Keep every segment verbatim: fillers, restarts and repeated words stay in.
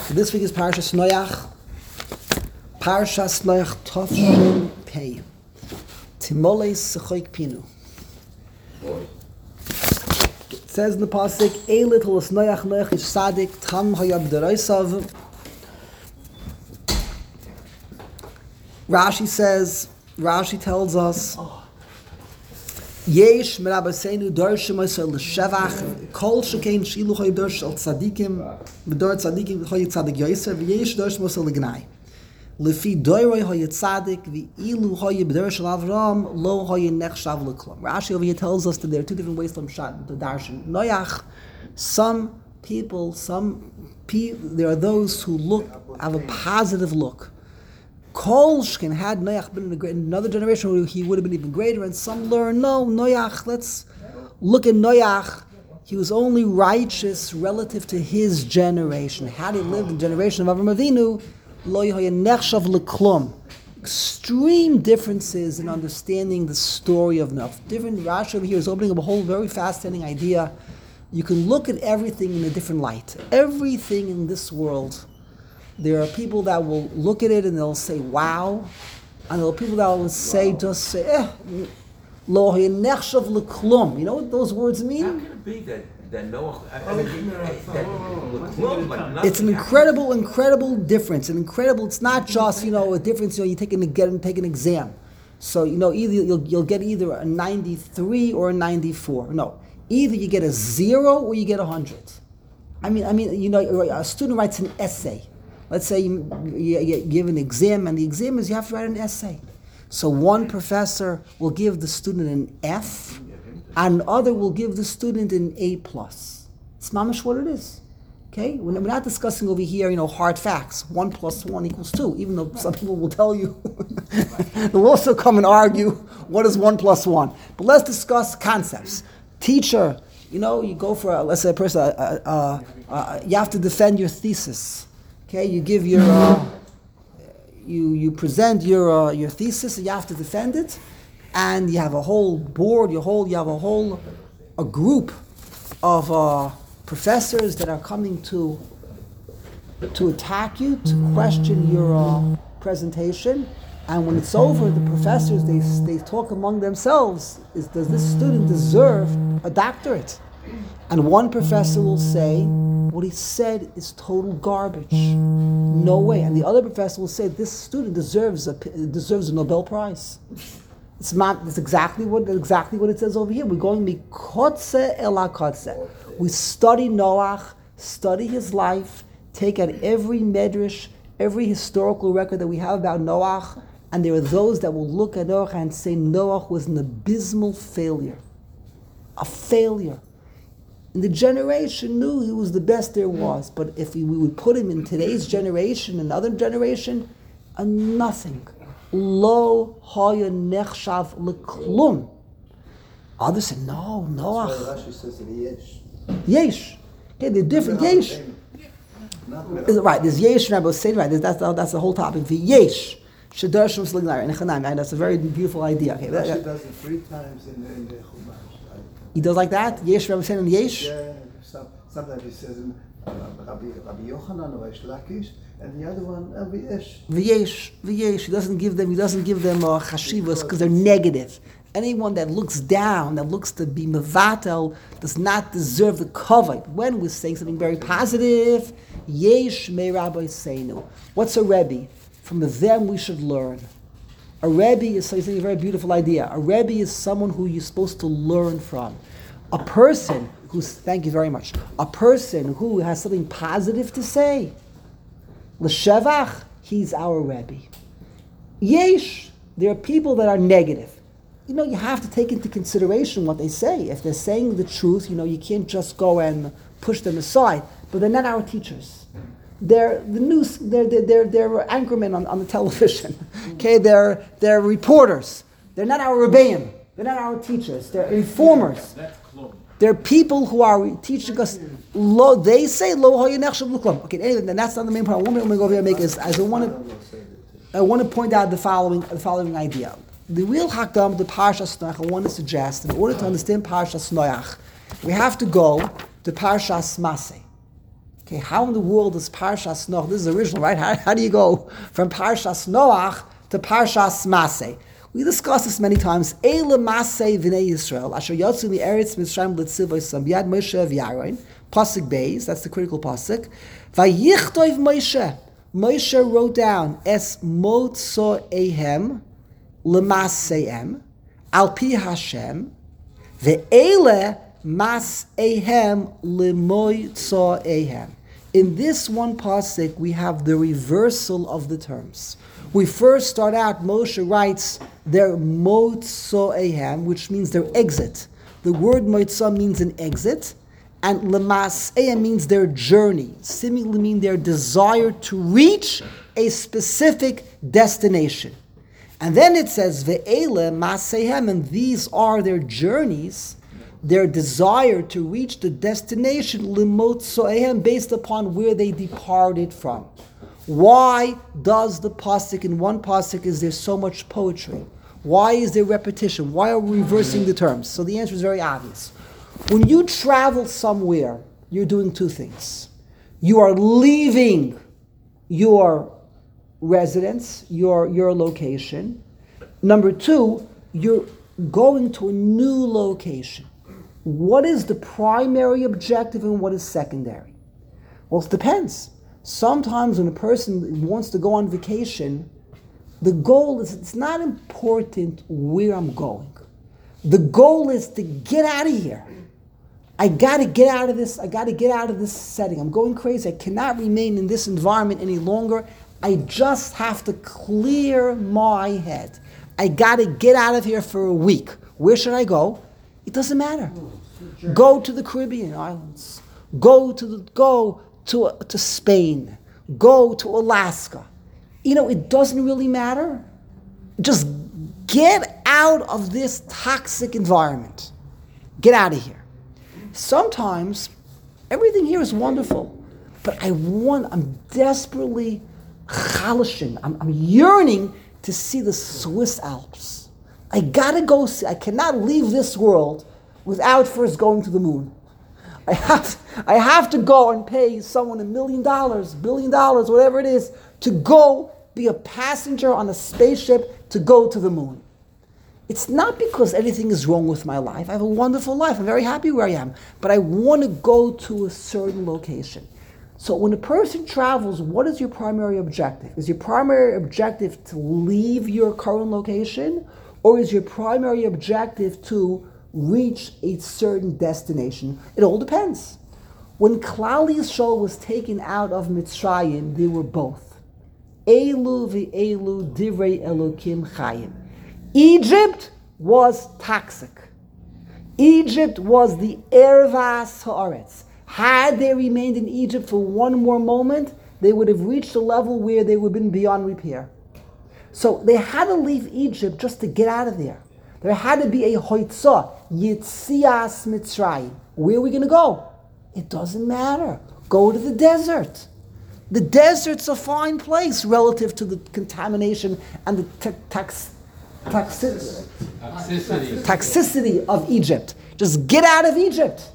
So this week is Parshas Noach. Parshas Noach Tovshin Pei. Timolei Sechoik Pinu. It says in the pasuk, Eilit holos Noach Noach ish Sadik Tam Hayab Deroisav. Rashi says, Rashi tells us, Yesh merabaseinu dorshim oisel l'shevach kol shekein shilu choy dorsh al tzadikim v'dor tzadikim choy tzadik yoyser v'yesh dorshim oisel l'gnai lefi doiroi hoy tzadik v'ilu hoy b'dorsh al Avram lo hoy nechshav l'klom. Rashi over here tells us that there are two different ways to Mshat, to darshan. Noach, some people, some people, there are those who look, have a positive look. Kol Shkin had Noach been in, a great, in another generation, he would have been even greater. And some learn, no, Noach, let's look at Noach. He was only righteous relative to his generation. Had he lived in the generation of Avram Avinu, lo yehoya nechshav l'klum. Extreme differences in understanding the story of Noach. Different, Rashi over here is opening up a whole very fascinating idea. You can look at everything in a different light. Everything in this world. There are people that will look at it and they'll say, wow. And there are people that will say, just say, eh, lo nechshav l'klum. You know what those words mean? How can it be that, that Noah, I mean, that l'klum, like nothing? It's an incredible, incredible difference. An incredible, it's not just, you know, a difference, you know, you take an, get and take an exam. So, you know, either you'll, you'll get either a ninety-three or a ninety-four. No, either you get a zero or you get a one hundred. I mean, I mean, you know, a student writes an essay. Let's say you, you, you give an exam, and the exam is you have to write an essay. So one professor will give the student an F, and other will give the student an A plus. It's mamash what it is. Okay, we're not discussing over here, you know, hard facts. One plus one equals two. Even though some people will tell you, they'll also come and argue what is one plus one. But let's discuss concepts. Teacher, you know, you go for a, let's say a person, uh, uh, uh, you have to defend your thesis. Okay, you give your, uh, you you present your uh, your thesis, and you have to defend it, and you have a whole board, you whole you have a whole a group of uh, professors that are coming to to attack you, to question your uh, presentation, and when it's over, the professors they they talk among themselves: is does this student deserve a doctorate? And one professor will say, what he said is total garbage. No way. And the other professor will say, this student deserves a deserves a Nobel Prize. It's not. It's exactly what exactly what it says over here. We're going mikotze el hakotze. We study Noach, study his life, take out every medrash, every historical record that we have about Noach, and there are those that will look at Noach and say Noach was an abysmal failure, a failure. And the generation knew he was the best there was. But if we, we would put him in today's generation, another generation, a nothing. Lo haya nechshav l'klum. Others say, no, Noach. That's why Rashi says that yesh. Yesh. Okay, they're different. Yesh. Right, there's yesh and Rabbi say right. That's the, that's the whole topic. The yesh. Shadar Shum Slignar and Echanam. That's a very beautiful idea. Okay, Rashi does it three times in the, in the Chumash. He does like that? Yesh, Rabbi saying Yesh? Yeah, some, sometimes he says in uh, Rabbi, Rabbi Yochanan or Reish Lakish, and the other one, Rabbi Yesh. V'yesh, v'yesh. He doesn't give them, he doesn't give them uh, chashivas because they're negative. Anyone that looks down, that looks to be mevatel, does not deserve the kavod. When we're saying something very positive, yesh me Rabbi Seinu. What's a Rebbe? From them we should learn. A Rebbe is a very beautiful idea. A Rebbe is someone who you're supposed to learn from. A person who's, thank you very much, a person who has something positive to say. L'shevach, he's our Rebbe. Yesh, there are people that are negative. You know, you have to take into consideration what they say. If they're saying the truth, you know, you can't just go and push them aside. But they're not our teachers. They're the news. They're they're they're, they're anchormen on, on the television. Okay, they're they're reporters. They're not our rebbeim. They're not our teachers. They're informers. They're people who are teaching us. Lo, they say lo hoya nechshav l'klum. Okay, anyway, then that's not the main point. One thing I'm going to go over here and make is I want to I want to point out the following the following idea. The real hakdam, the Parshas Noach, I want to suggest in order to understand Parshas Noach, we have to go to Parshas Maseh. Okay, how in the world is Parshas Noach? This is original, right? How, how do you go from Parshas Noach to Parshas Maseh? We discussed this many times. Eile Maseh v'nei Yisrael asher yotzu mi'eretz Mitzrayim l'tzivosam b'yad Moshe v'Yaron. Pasuk Beis, that's the critical pasuk. Vayichtov Moshe. Moshe wrote down es motzoehem l'masehem al pi Hashem ve'ele masehem l'moitzoehem. In this one pasuk, we have the reversal of the terms. We first start out, Moshe writes their motzoehem, which means their exit. The word motzah means an exit, and lemaseh means their journey, seemingly mean their desire to reach a specific destination. And then it says, ve'ele masehem, and these are their journeys, their desire to reach the destination, limotzoehem, based upon where they departed from. Why does the pasuk, in one pasuk, is there so much poetry? Why is there repetition? Why are we reversing the terms? So the answer is very obvious. When you travel somewhere, you're doing two things. You are leaving your residence, your, your location. Number two, you're going to a new location. What is the primary objective and what is secondary? Well, it depends. Sometimes when a person wants to go on vacation, the goal is, it's not important where I'm going. The goal is to get out of here. I got to get out of this. I got to get out of this setting. I'm going crazy. I cannot remain in this environment any longer. I just have to clear my head. I got to get out of here for a week. Where should I go? It doesn't matter. Go to the Caribbean islands. Go to the, go to to Spain. Go to Alaska. You know, it doesn't really matter. Just get out of this toxic environment. Get out of here. Sometimes everything here is wonderful, but I want, I'm desperately chalashing. I'm, I'm yearning to see the Swiss Alps. I gotta go see, I cannot leave this world without first going to the moon. I have, I have to go and pay someone a million dollars, billion dollars, whatever it is, to go be a passenger on a spaceship to go to the moon. It's not because anything is wrong with my life. I have a wonderful life. I'm very happy where I am. But I want to go to a certain location. So when a person travels, what is your primary objective? Is your primary objective to leave your current location? Or is your primary objective to reach a certain destination? It all depends. When Klal Yisrael was taken out of Mitzrayim, they were both. Elu v'elu divrei Elokim chayim. Egypt was toxic. Egypt was the ervas haaretz. Had they remained in Egypt for one more moment, they would have reached a level where they would have been beyond repair. So they had to leave Egypt just to get out of there. There had to be a hoitzah, yitzias Mitzrayim. Where are we going to go? It doesn't matter. Go to the desert. The desert's a fine place relative to the contamination and the t- tax. Toxicity. Toxicity. Toxicity of Egypt. Just get out of Egypt.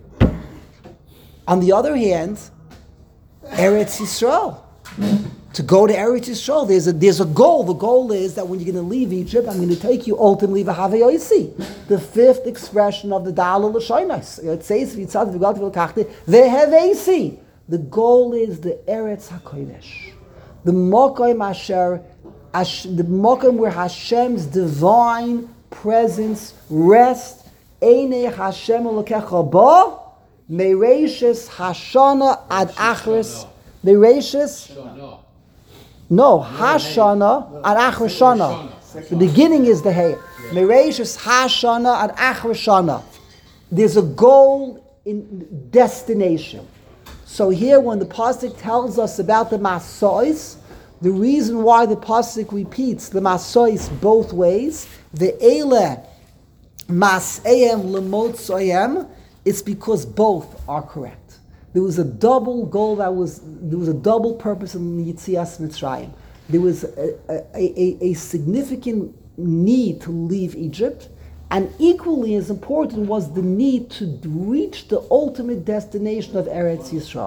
On the other hand, Eretz Yisrael. To go to Eretz Yisrael, there's a there's a goal. The goal is that when you're going to leave Egypt, I'm going to take you ultimately v'havei oisi, the fifth expression of the Dala L'Shonos. It says v'yitzad v'gal v'lakachti v'heveisi. The goal is the Eretz HaKodesh, the Mokoim Asher. The Mokum where Hashem's divine presence rests. Einei Hashem Elokecha ba mereishis Hashana ad achris mereishis. No, Hashana ad achris shana. The beginning is the hey. Mereishis Hashana ad achris shana. There's a goal in destination. So here, when the pasuk tells us about the Masois, the reason why the pasuk repeats the masois both ways, the eile mas'ayim lemotzoyim, it's because both are correct. There was a double goal that was, there was a double purpose in the Yitzias Mitzrayim. There was a, a, a, a significant need to leave Egypt, and equally as important was the need to reach the ultimate destination of Eretz Yisrael.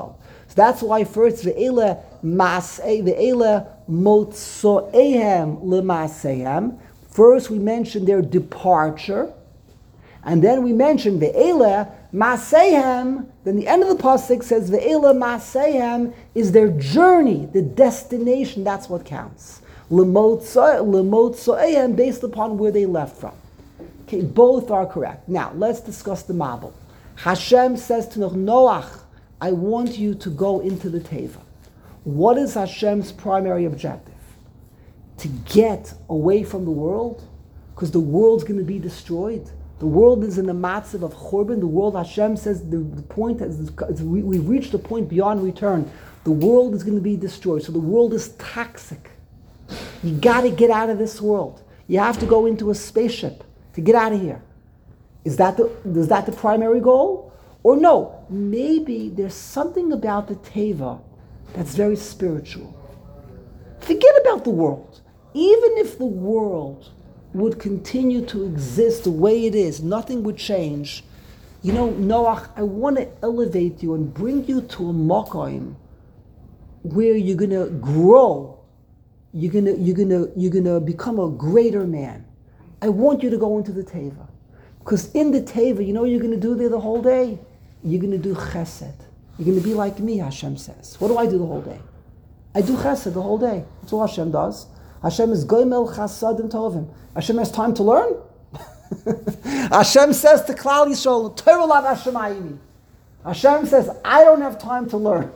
So that's why first ve'ele mas'e, ve'ele motzo'ehem lemas'ehem. First we mentioned their departure, and then we mentioned ve'ele mas'ehem. Then the end of the pasuk says ve'ele mas'ehem is their journey, the destination. That's what counts. Lemotzo'ehem, based upon where they left from. Okay, both are correct. Now let's discuss the Mabul. Hashem says to Noach, I want you to go into the Teva. What is Hashem's primary objective? To get away from the world, because the world's going to be destroyed. The world is in a matzav of churban. The world, Hashem says, the, the point is, is we, we've reached a point beyond return. The world is going to be destroyed. So the world is toxic. You got to get out of this world. You have to go into a spaceship to get out of here. Is that the, is that the primary goal? Or no, maybe there's something about the Teva that's very spiritual. Forget about the world. Even if the world would continue to exist the way it is, nothing would change. You know, Noach, I want to elevate you and bring you to a makom where you're going to grow. You're going to you're going to you're going to become a greater man. I want you to go into the Teva. Because in the Teva, you know what you're going to do there the whole day? You're going to do chesed. You're going to be like me, Hashem says. What do I do the whole day? I do chesed the whole day. That's all Hashem does. Hashem is goymel chasadim tovim. Hashem has time to learn. Hashem says to Klal Yisrael, Torah lav Hashemayim. Hashem says, I don't have time to learn.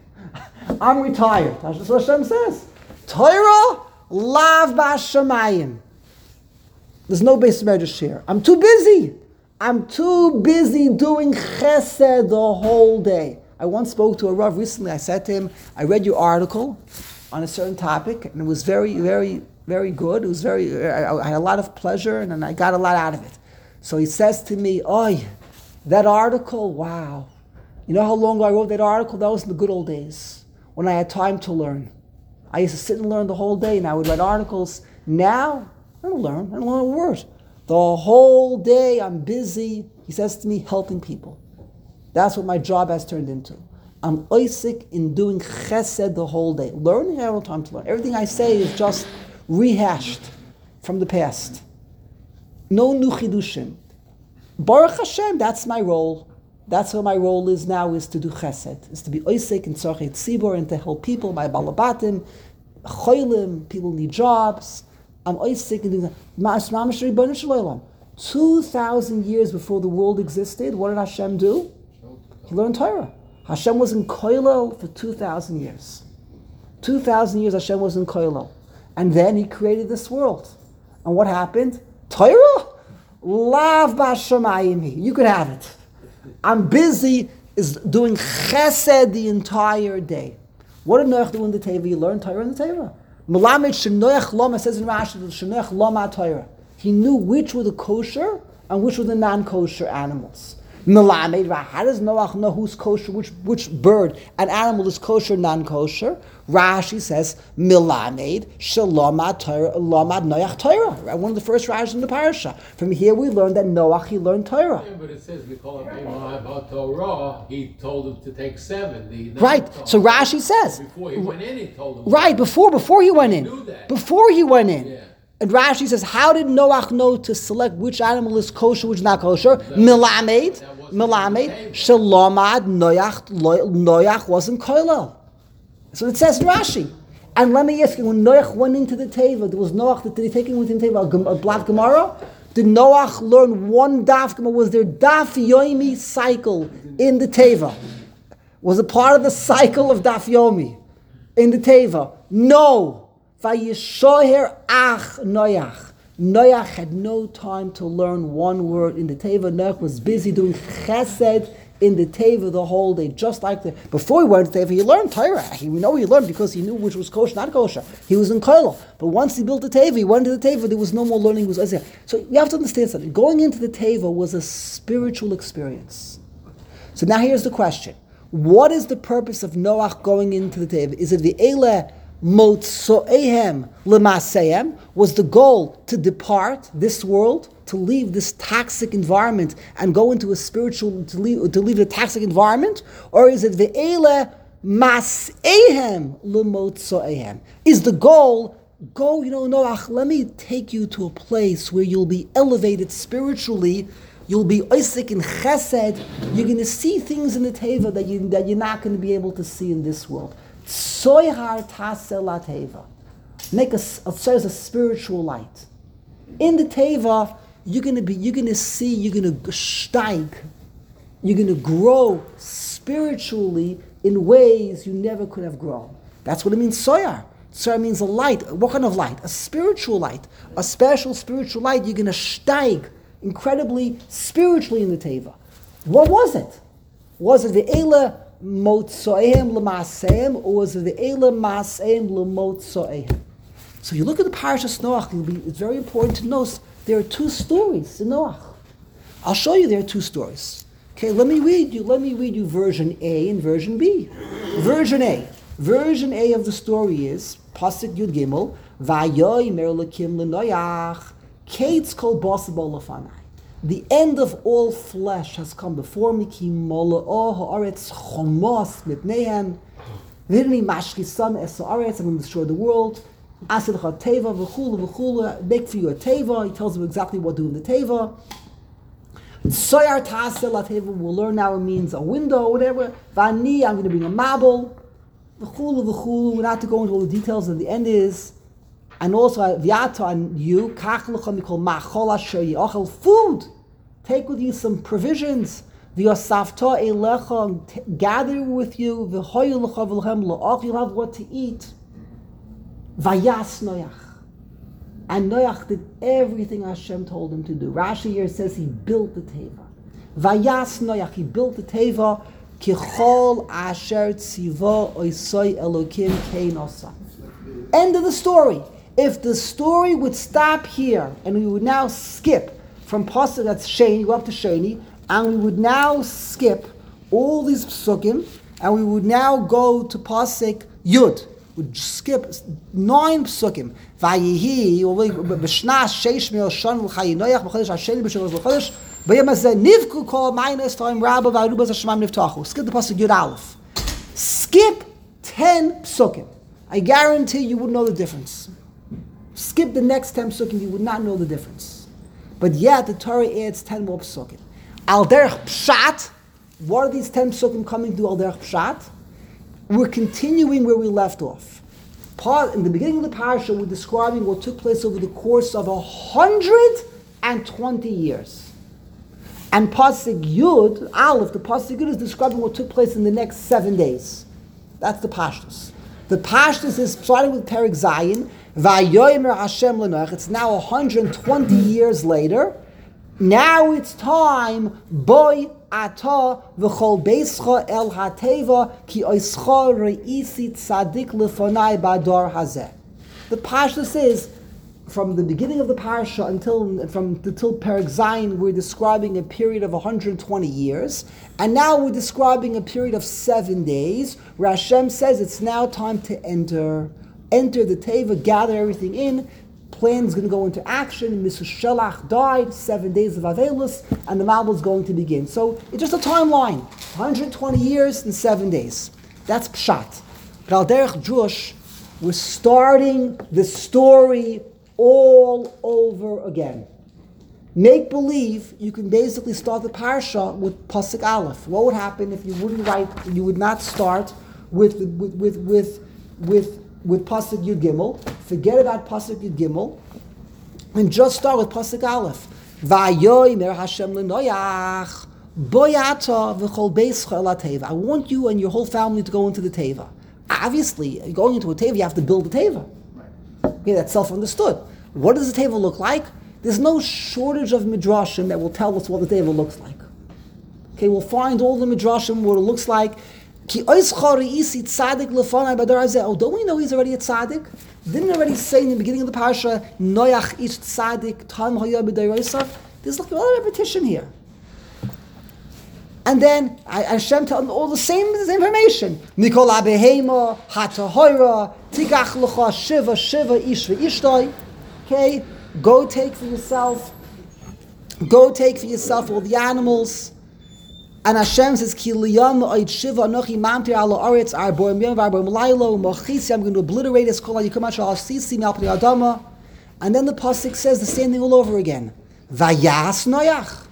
I'm retired. That's what Hashem says. Torah lav Hashemayim. There's no base medrash here. I'm too busy. I'm too busy doing chesed the whole day. I once spoke to a Rav recently. I said to him, I read your article on a certain topic, and it was very, very, very good. It was very, I, I had a lot of pleasure, and, and I got a lot out of it. So he says to me, oh, that article, wow. You know how long ago I wrote that article? That was in the good old days, when I had time to learn. I used to sit and learn the whole day, and I would write articles. Now, I don't learn. I don't learn a word. The whole day I'm busy, he says to me, helping people. That's what my job has turned into. I'm oisik in doing chesed the whole day. Learning, I don't have time to learn. Everything I say is just rehashed from the past. No new chidushim. Baruch Hashem, that's my role. That's what my role is now, is to do chesed. Is to be oisik in tzorchei tzibur and to help people, my balabatim, cholim, people need jobs. I'm oisik in doing that. Two thousand years before the world existed, what did Hashem do? He learned Torah. Hashem was in Koilel for two thousand years. two thousand years Hashem was in Koilel. And then He created this world. And what happened? Torah? Lav b'shamayim. You could have it. I'm busy is doing chesed the entire day. What did Noach do in the Teva? He learned Torah in the Teva. Melamed shenoach lama, says in Rashi, shenoach lama Torah. He knew which were the kosher and which were the non-kosher animals. Melamed, how does Noach know who's kosher, which which bird and animal is kosher, non-kosher? Rashi says, Melamed shalomad Torah, lomad Noach Torah. One of the first Rashis in the parasha. From here we learn that Noach, he learned Torah. Yeah, but it says, we call him about Torah, he told him to take seven. The Right, so Rashi says. Before he went in, he told him. Right, before, before he went in. He knew that. Before he went in. Yeah. And Rashi says, how did Noach know to select which animal is kosher, which is not kosher? Milamed, Milamed, Shalomad, Noach, Noach wasn't koilel. So it says in Rashi. And let me ask you, when Noach went into the Teva, there was Noach, did he take him within Teva, a, a black Gemara? Did Noach learn one daf Gemara? Was there daf yomi cycle in the Teva? Was it part of the cycle of daf yomi in the Teva? No. Vayishoher ach Noach. Noach had no time to learn one word in the Teva. Noach was busy doing chesed in the Teva the whole day, just like the before he went to Teva, he learned Torah. He, we know he learned because he knew which was kosher, not kosher. He was in Koilel. But once he built the Teva, he went to the Teva, there was no more learning. It was so you have to understand something. Going into the Teva was a spiritual experience. So now here's the question. What is the purpose of Noach going into the Teva? Is it the Eileh Motzo'ehem Lemasehem? Was the goal to depart this world, to leave this toxic environment and go into a spiritual, to leave, to leave a toxic environment? Or is it Ve'ele mas'ehem l'motzo'ehem. Is the goal, go, you know, Noach, let me take you to a place where you'll be elevated spiritually, you'll be oisik in chesed, you're going to see things in the teva that, you, that you're not going to be able to see in this world. Tzoyhar taseh la teva. Make a, a, a spiritual light. In the teva, you're going to be, you're going to see, you're going to steig, you're going to grow spiritually in ways you never could have grown. That's what it means, soyar. Soyar means a light. What kind of light? A spiritual light. A special spiritual light. You're going to steig incredibly spiritually in the teva. What was it? Was it ve'ela motzoehem l'masehem, or was it ve'ela masehem l'motzoehem? So you look at the Parashas Noach, it's very important to note there are two stories in Noach. I'll show you there are two stories. Okay, let me read you, let me read you version A and version B. Version A. Version A of the story is, Pasuk Yud Gimel, Vayomer Elokim l'Noach, Kates kol basabol lefanai. The end of all flesh has come before me, ki mola'o ha'aretz chomos mipneihem, v'hidni mashchisam es ha'aretz, I'm going to destroy the world, asid ha'teva v'chulu v'chulu, make for you a teva, he tells them exactly what to do in the teva. Soyar taseh la teva, we'll learn now it means a window, whatever. Vani, I'm going to bring a mabel. V'chulu v'chulu, we're not to go into all the details at the end is, and also v'yata on you, kach l'cha mikol ma'achol asher yi'achel, food. Take with you some provisions. V'yosafta elecha, gather with you. V'hoyu l'cha v'lechem la'ach, you'll have what to eat. Vayas Noach. And Noach did everything Hashem told him to do. Rashi here says he built the teva. Vayas Noach, he built the teva. Kichol asher tzivo oisoi elokim kein osa. End of the story. If the story would stop here, and we would now skip from Pasuk, that's Sheni, go up to Sheni, and we would now skip all these psukim, and we would now go to Pasuk Yud. We'd skip nine psukim. Vayihi, b'shnas sheish me'el shon l'chayi noyach b'chodesh hasheni b'shavos l'chodesh b'yom hazeh nivku kol ma'ines toim rabba v'arubas hashemam niftachu. Skip the Pasuk Yud Aleph. Skip ten psukim. I guarantee you wouldn't know the difference. Skip the next ten psukim, you would not know the difference. But yet the Torah adds ten more psukim. Al derech pshat. What are these ten psukim coming to al derech pshat? We're continuing where we left off. In the beginning of the parasha, we're describing what took place over the course of a hundred and twenty years. And Pasuk Yud, Aleph, the Pasuk Yud is describing what took place in the next seven days. That's the Pashtus. The Pashtus is starting with Perek Zayin, Vayomer Hashem l'Noach. It's now one hundred twenty years later. Now it's time, boy ata v'chol beischa el hateva ki oischa reisi tzadik lefonai bador hazeh. The Parsha says, from the beginning of the Parsha until from until Perek Zayin, we're describing a period of one hundred twenty years, and now we're describing a period of seven days, where Hashem says it's now time to enter, enter the teva, gather everything in. Plan is going to go into action. Mister Shelach died, seven days of Avelus, and the Mabel is going to begin. So it's just a timeline, one hundred twenty years and seven days. That's Pshat. But Al Derech Jush, we're starting the story all over again. Make believe you can basically start the Parsha with Pasuk Aleph. What would happen if you wouldn't write, you would not start with, with, with, with, with with Pasuk Yud Gimel, forget about Pasuk Yud Gimel, and just start with Pasuk Aleph. Vayomer Hashem l'Noach, boyata v'chol beischa el hateva. I want you and your whole family to go into the teva. Obviously, going into a teva, you have to build a teva. Okay, that's self-understood. What does the teva look like? There's no shortage of midrashim that will tell us what the teva looks like. Okay, we'll find all the midrashim what it looks like. Oh, don't we know he's already a tzaddik? Didn't it already say in the beginning of the parasha, Noach ish tzaddik, tam haya b'dayrosav? There's like a lot of repetition here. And then Hashem tells them all the same information. Mikol abehema, hatahoira, tikach l'cha shiva, shiva, ish v'ishtoi. Okay, go take for yourself, go take for yourself all the animals. And Hashem says, Ki liyam oid shiva anochi mamtir ala aretz arbor miyam v'arbor malaylo mochisi, I'm going to obliterate his kol yikum ashal asisi malpri adama. And then the pasuk says the same thing all over again. Vayas Noach.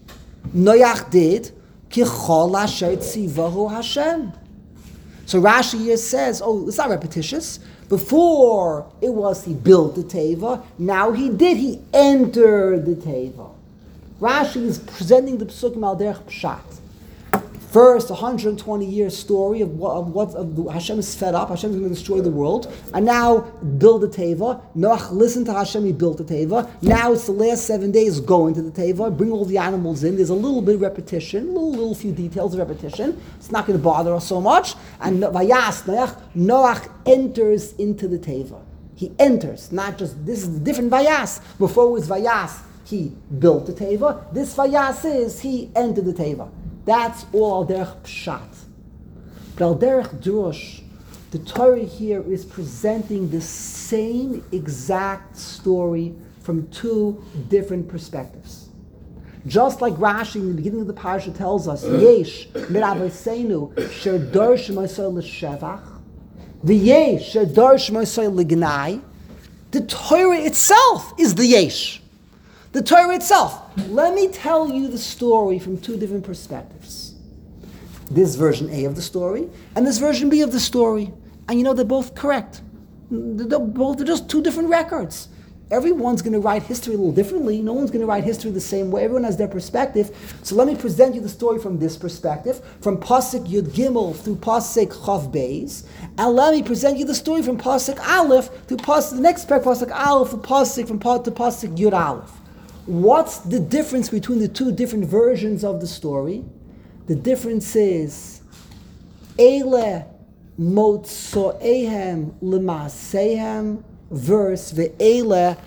Noach did ki chol asher tzivahu Hashem. So Rashi here says, oh, it's not repetitious. Before it was he built the teva, now he did, he entered the teva. Rashi is presenting the Pesukim al derech pshat. First, a one hundred twenty year story of what, of what of the, Hashem is fed up, Hashem is going to destroy the world, and now build the teva. Noach listened to Hashem, he built the teva. Now it's the last seven days, go into the teva, bring all the animals in. There's a little bit of repetition, little, little few details of repetition. It's not going to bother us so much. And Vayas Noach, Noach enters into the teva. He enters, not just, this is a different Vayas. Before it was Vayas, he built the teva. This Vayas is, he entered the teva. That's all al derech pshat. But al derech drush, the Torah here is presenting the same exact story from two different perspectives. Just like Rashi in the beginning of the parasha tells us, Yesh miravoseinu sher dorsh mosai l'shevach, v'yesh sher dorsh mosai l'gnai. The Torah itself is the Yesh. The Torah itself. Let me tell you the story from two different perspectives. This version A of the story and this version B of the story. And you know, they're both correct. They're both they're just two different records. Everyone's going to write history a little differently. No one's going to write history the same way. Everyone has their perspective. So let me present you the story from this perspective, from Pasuk Yud Gimel through Pasuk Chav Beis. And let me present you the story from Pasuk Aleph to Pasuk, the next parak, Pasuk Aleph, to Pasuk, from Pasuk to Pasuk Yud Aleph. What's the difference between the two different versions of the story? The difference is Eile Motzoehem L'Masehem verse Ve'eile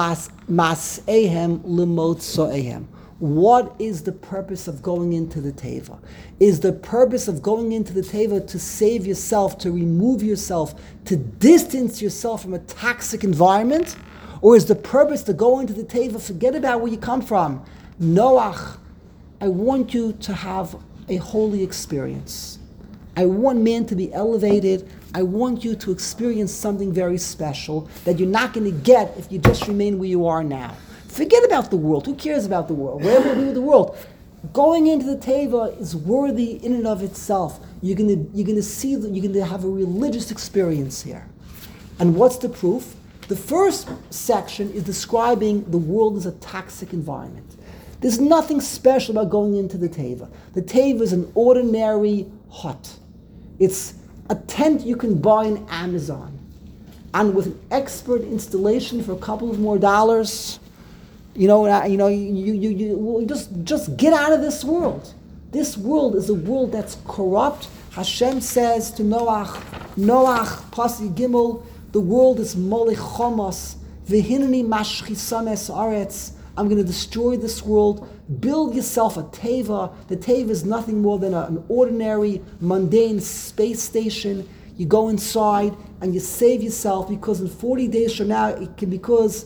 Masehem L'Motzoehem. What is the purpose of going into the teva? Is the purpose of going into the teva to save yourself, to remove yourself, to distance yourself from a toxic environment? Or is the purpose to go into the teva, forget about where you come from? Noach, I want you to have a holy experience. I want man to be elevated. I want you to experience something very special that you're not going to get if you just remain where you are now. Forget about the world. Who cares about the world? Whatever will be with the world. Going into the teva is worthy in and of itself. You're going to, you're going to see that you're going to have a religious experience here. And what's the proof? The first section is describing the world as a toxic environment. There's nothing special about going into the teva. The teva is an ordinary hut. It's a tent you can buy on Amazon. And with an expert installation for a couple of more dollars, you know, you know, you, you, you just, just get out of this world. This world is a world that's corrupt. Hashem says to Noach, Noach, Pasuk Gimel, the world is molech chomos, v'hineni mashchisam es aretz. I'm going to destroy this world. Build yourself a teva. The teva is nothing more than a, an ordinary, mundane space station. You go inside and you save yourself, because in forty days from now, it can, because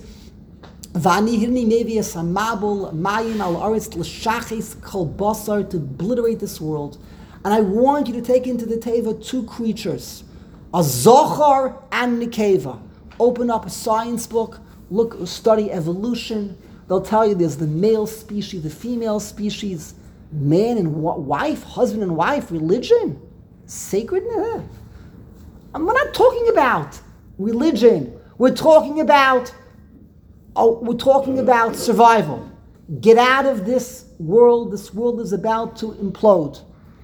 v'ani hirni mevi es hamabul mayim al aretz l'shachis kol basar, to obliterate this world. And I want you to take into the teva two creatures, a zochar and nekeva. Open up a science book, look, study evolution. They'll tell you there's the male species, the female species, man and wife, husband and wife, religion, sacred. And we're not talking about religion. We're talking about, oh, we're talking about survival. Get out of this world. This world is about to implode.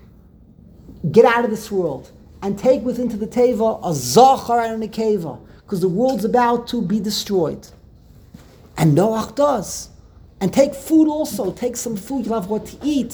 Get out of this world and take within to the teva a zachar and a nekeva, because the world's about to be destroyed. And Noach does. And take food also. Take some food. You'll have what to eat.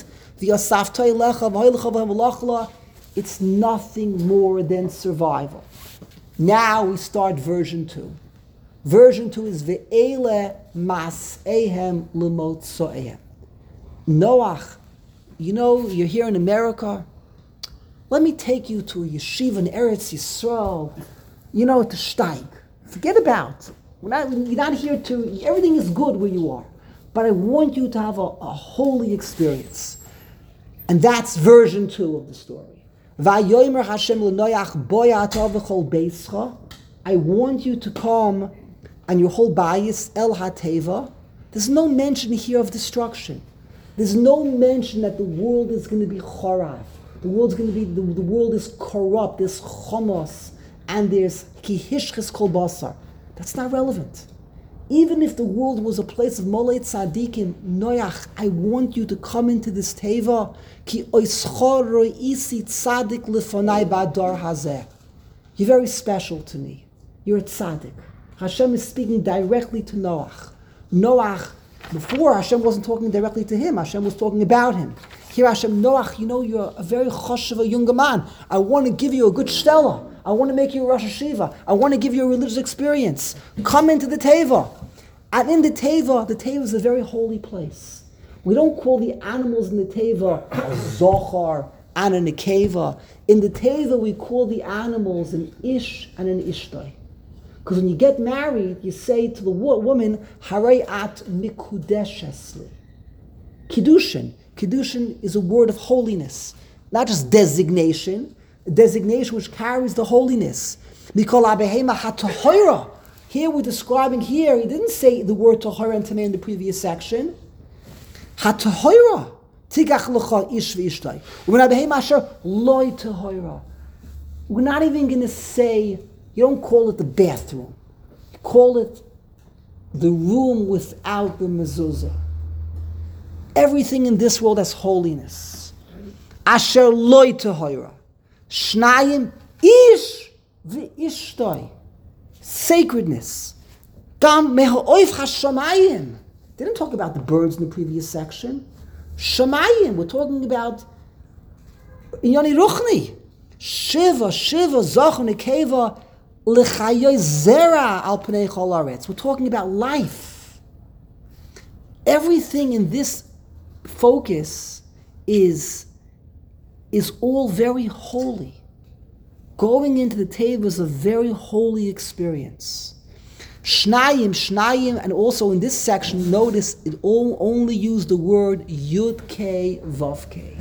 It's nothing more than survival. Now we start version two. Version two is Ve'ele mas'ehem l'motzo'ehem. Noach, you know, you're here in America. Let me take you to a yeshiva in Eretz Yisrael, you know, to Steig. Forget about. We're not, you're not here to, everything is good where you are. But I want you to have a, a holy experience. And that's version two of the story. Vayomer Hashem l'Noach boya ata v'chol beischa. I want you to come and your whole bias el hateva. There's no mention here of destruction. There's no mention that the world is going to be chorav. The world's going to be the, the world is corrupt. There's chomos and there's kihishches kol basar. That's not relevant. Even if the world was a place of molei tzadikim, Noach, I want you to come into this teva. Ki oischor ro'isi tzadik lefonai ba'adar hazeh. You're very special to me. You're a tzaddik. Hashem is speaking directly to Noach. Noach, before Hashem wasn't talking directly to him. Hashem was talking about him. Here Hashem, Noach, you know you're a very choshev, a younger man. I want to give you a good shtela. I want to make you a Rosh Hashiva. I want to give you a religious experience. Come into the Teva. And in the Teva, the Teva is a very holy place. We don't call the animals in the Teva a Zohar and a Nekeva. In the Teva, we call the animals an Ish and an Ishtay. Because when you get married, you say to the wo- woman, Harei at mikudeshesli. Kiddushin. Kiddushin is a word of holiness, not just designation, a designation which carries the holiness. Mikol abehema hatahoira. Here we're describing here, he didn't say the word tahora and tamei in the previous section. Hatahoira. Tigach lecha ish v'ishtay. U'ben abehema asher loy tahoira. We're not even going to say, you don't call it the bathroom. You call it the room without the mezuzah. Everything in this world has holiness. Asher loy tahoira. Shnayim ish v'ishtay. Sacredness. Gam me'ha'oif hashamayim. Didn't talk about the birds in the previous section. Shamayim. We're talking about Inyani Ruchni. Shiva, Shiva, Zoch, Nekeva, L'chayoy Zera al Pnei Chol Haaretz. We're talking about life. Everything in this focus is, is all very holy. Going into the Teva is a very holy experience. Shnayim, Shnayim, and also in this section, notice it all only used the word Yud Kei Vav Kei.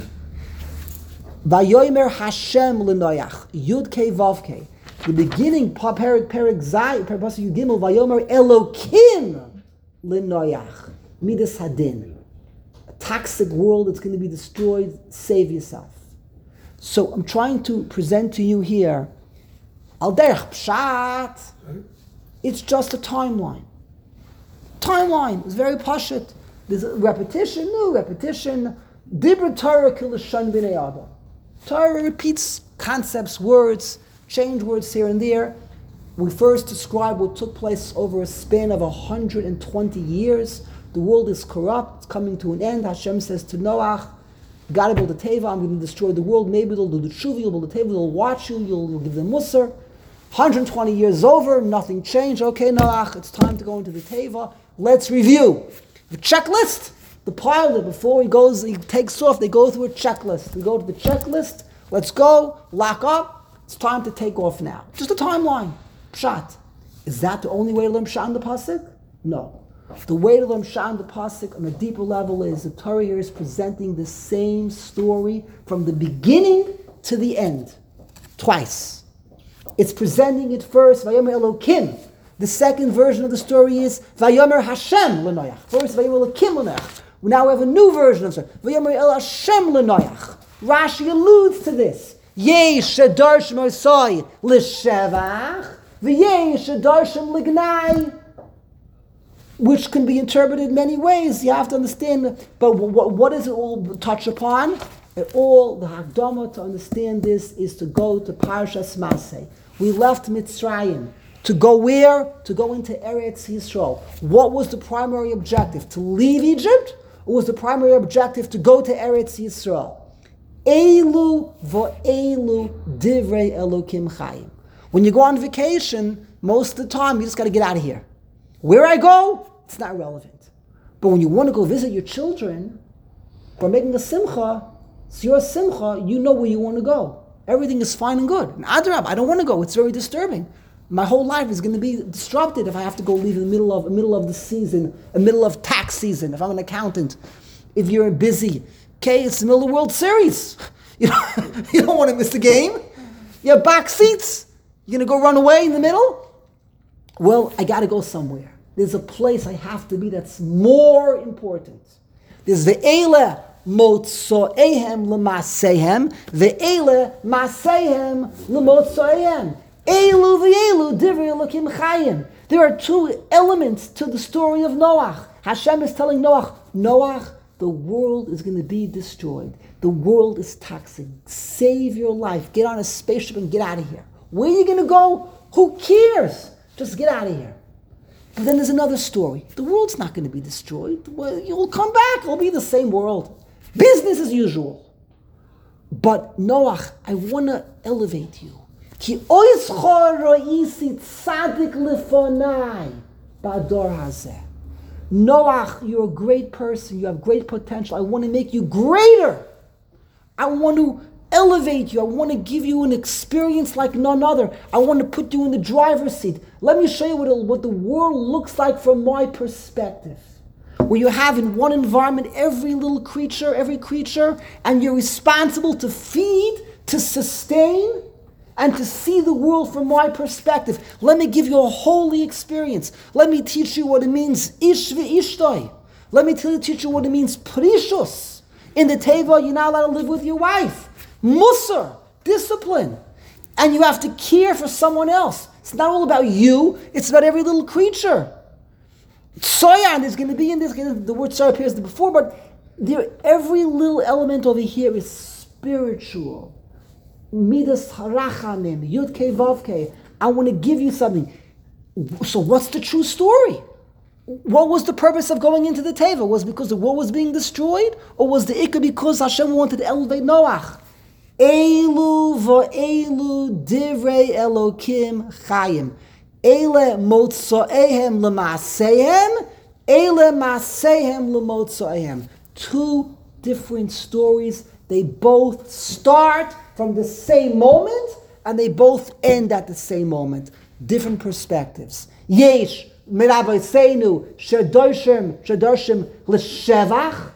Vayomer Hashem l'Noach, Yud Kei Vav Kei. The beginning, Perik Perik Zay, Perik Yud Gimel, Vayomer Elokim l'Noach, Midas Hadin. A toxic world that's going to be destroyed, save yourself. So I'm trying to present to you here, Al Derech Pshat, it's just a timeline. Timeline is very pashut. There's a repetition, no repetition. Dibra Torah kilashan b'nei Adam. Torah repeats concepts, words, change words here and there. We first describe what took place over a span of one hundred twenty years. The world is corrupt, it's coming to an end. Hashem says to Noach, you gotta build a teva, I'm going to destroy the world. Maybe they'll do the tshuva, you'll build a teva, they'll watch you, you'll, you'll give them musar. one hundred twenty years over, nothing changed. Okay, Noach, it's time to go into the teva. Let's review. The checklist, the pilot, before he goes, he takes off, they go through a checklist. We go to the checklist, let's go, lock up, it's time to take off now. Just a timeline. Pshat. Is that the only way to learn Pshat in the Pasuk? No. The way to learn Pshat in the Pasuk on a deeper level is the Torah here is presenting the same story from the beginning to the end. Twice. It's presenting it first, Vayomer Elokim. The second version of the story is Vayomer Hashem l'Noach. First, Vayomer Elokim l'Noach. Now we have a new version of the story. Vayomer El Hashem l'Noach. Rashi alludes to this. Yeh shedarsh mosai l'shevach, v'yeh shedarshem l'gnai, which can be interpreted many ways. You have to understand, but what, what does it all touch upon? It all, the Hakdama to understand this is to go to Parshas Maseh. We left Mitzrayim. To go where? To go into Eretz Yisrael. What was the primary objective? To leave Egypt? Or was the primary objective to go to Eretz Yisrael? Elu v'elu divrei Elokim chayim. When you go on vacation, most of the time you just got to get out of here. Where I go, it's not relevant. But when you want to go visit your children, or making a simcha, it's your simcha, you know where you want to go. Everything is fine and good. And Adrab, I don't want to go. It's very disturbing. My whole life is going to be disrupted if I have to go leave in the middle of the middle of the season, the middle of tax season. If I'm an accountant, if you're busy, Okay, it's the middle of the World Series. You know, you don't want to miss the game. You have box seats. You're going to go run away in the middle? Well, I got to go somewhere. There's a place I have to be that's more important. There's ve'ele motzoehem l'masehem, ve'ele masehem l'motzoehem. Elu ve'elu divrei Elokim chayim. There are two elements to the story of Noach. Hashem is telling Noach, Noach, the world is going to be destroyed. The world is toxic. Save your life. Get on a spaceship and get out of here. Where are you going to go? Who cares? Just get out of here. But then there's another story. The world's not going to be destroyed. Well, you'll come back. It'll be the same world. Business as usual. But Noach, I want to elevate you. Ki oischor ro'isi tzadik lefonai ba'ador hazeh. Noach, you're a great person. You have great potential. I want to make you greater. I want to elevate you. I want to give you an experience like none other. I want to put you in the driver's seat. Let me show you what, what the world looks like from my perspective. Where you have in one environment every little creature, every creature, and you're responsible to feed, to sustain, and to see the world from my perspective. Let me give you a holy experience. Let me teach you what it means ish ve'ishtoi. Let me teach you what it means precious. In the teva, you're not allowed to live with your wife. Musar, discipline. And you have to care for someone else. It's not all about you, it's about every little creature. Tsoyan is going to be in this, the word tsoy appears before, but there, every little element over here is spiritual. Midas harachamim, yudke vavke. I want to give you something. So what's the true story? What was the purpose of going into the teva? Was it because the world was being destroyed? Or was the ikka because Hashem wanted to elevate Noach? Elu va'elu divrei Elokim chayim. Ele motzoehem l'masehem. Ele masehem l'motzoehem. Two different stories. They both start from the same moment and they both end at the same moment. Different perspectives. Yesh Mirabay Seinu Shedoshim Shedoshim L'Shevach.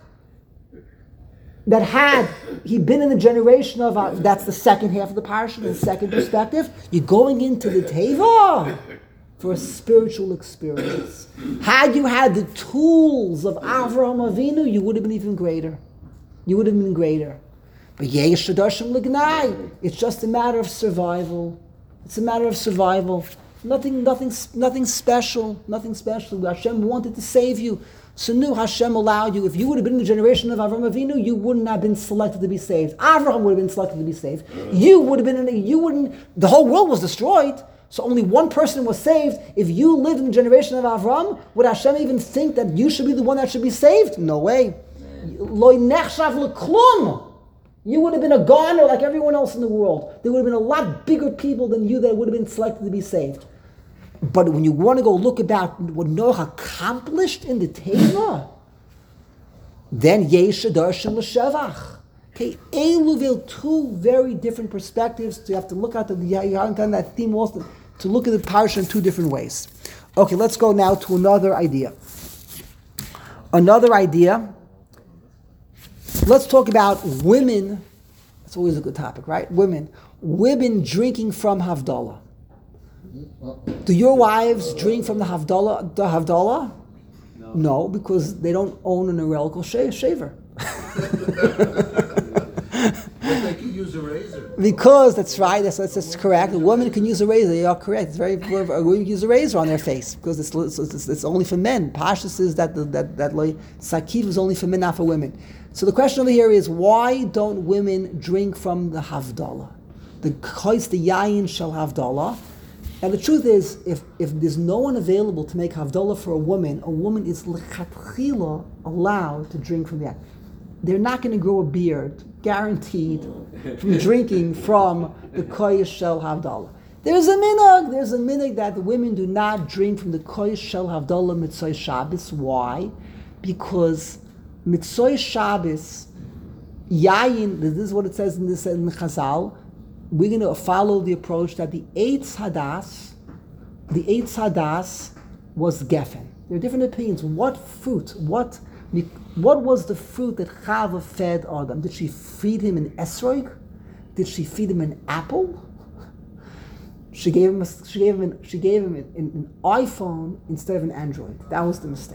That had he been in the generation of, uh, that's the second half of the parasha, the second perspective, you're going into the Teva for a spiritual experience. Had you had the tools of Avraham Avinu, you would have been even greater. You would have been greater. But Yesh Shadoshim L'Gnai, it's just a matter of survival. It's a matter of survival. Nothing, nothing, nothing special. Nothing special. Hashem wanted to save you. So no, Hashem allowed you. If you would have been in the generation of Avraham Avinu, you wouldn't have been selected to be saved. Avraham would have been selected to be saved. You would have been in a, you wouldn't, the whole world was destroyed. So only one person was saved. If you lived in the generation of Avraham, would Hashem even think that you should be the one that should be saved? No way. Lo nechshav l'klum. You would have been a goner like everyone else in the world. There would have been a lot bigger people than you that would have been selected to be saved. But when you want to go look about what Noach accomplished in the Teva, then Yesh Darshim L'Shevach. Okay, Eluvil, two very different perspectives. So you have to look at the, you haven't done that theme also, to look at the parasha in two different ways. Okay, let's go now to another idea. Another idea. Let's talk about women. That's always a good topic, right? Women. Women drinking from Havdalah. Do your wives drink from the Havdalah? The Havdalah? No. No, because they don't own an heretical sh- shaver. But they can use a razor. Because, that's right, that's, that's, that's correct. A woman can use a razor, you are correct. It's very, a woman can use a razor on their face, because it's, it's, it's only for men. Pasha says that that, that, that like, Sakiv is only for men, not for women. So the question over here is, why don't women drink from the Havdalah? The Kois, the Yayin shall Havdalah. And the truth is, if, if there's no one available to make Havdalah for a woman, a woman is lechatchila allowed to drink from that. They're not going to grow a beard, guaranteed, from drinking from the Kodesh Shel Havdalah. There's a minhag, there's a minhag that the women do not drink from the Kodesh Shel Havdalah Mitzvah Shabbos. Why? Because Mitzvah Shabbos, Yayin, this is what it says in this in Chazal, we're going to follow the approach that the Eitz Hadas, the Eitz Hadas was Geffen. There are different opinions. What fruit, what What was the fruit that Chava fed Adam? Did she feed him an esrog? Did she feed him an apple? She gave him a, she gave him an, she gave him an, an iPhone instead of an Android. That was the mistake.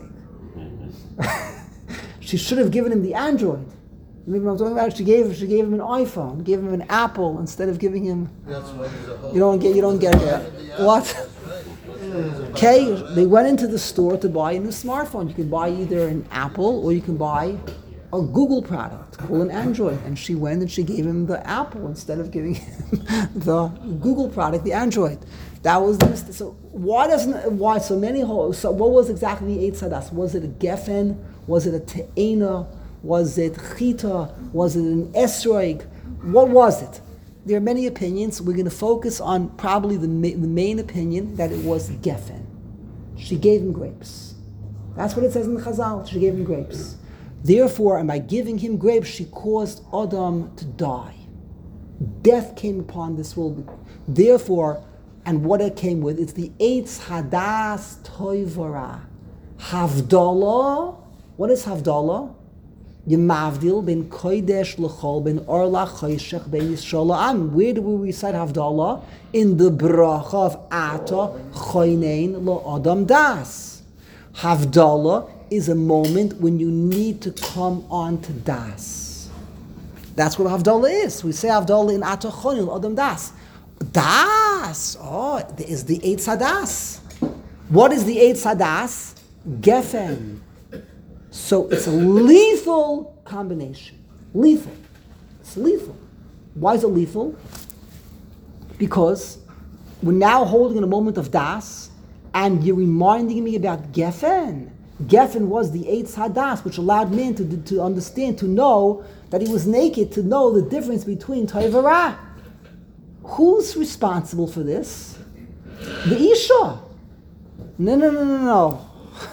She should have given him the Android. Remember what I'm talking about? She gave she gave him an iPhone, gave him an Apple instead of giving him. That's why there's a whole. You don't get you don't get it. What? Okay, they went into the store to buy a new smartphone. You can buy either an Apple or you can buy a Google product called an Android. And she went and she gave him the Apple instead of giving him the Google product, the Android. That was the mistake. So why doesn't why so many holes? So what was exactly the Eitz Hadas? Was it a Geffen? Was it a Te'ena? Was it Chita? Was it an Esrog? What was it? There are many opinions. We're going to focus on probably the, ma- the main opinion that it was Geffen. She gave him grapes. That's what it says in the Chazal. She gave him grapes. Therefore, and by giving him grapes, she caused Adam to die. Death came upon this world. Therefore, and what it came with, it's the Eitz Hadas Toivara. Havdalah. What is Havdalah? Yemavdil ben kodesh l'chol ben orla choshech ben yisrael la'am. Where do we recite Havdalah? In the bracha of Ata choinein la'adam das. Havdalah is a moment when you need to come on to das. That's what Havdalah is. We say Havdalah in Ata choinein la'adam das. Das. Oh, there is the Eitz Hadas. What is the Eitz Hadas? Geffen. So it's a lethal combination. Lethal. It's lethal. Why is it lethal? Because we're now holding in a moment of das, and you're reminding me about Geffen. Geffen was the Eitz Hadas, which allowed men to, to understand, to know that he was naked, to know the difference between Tov and Ra. Who's responsible for this? The Isha. No, no, no, no, no.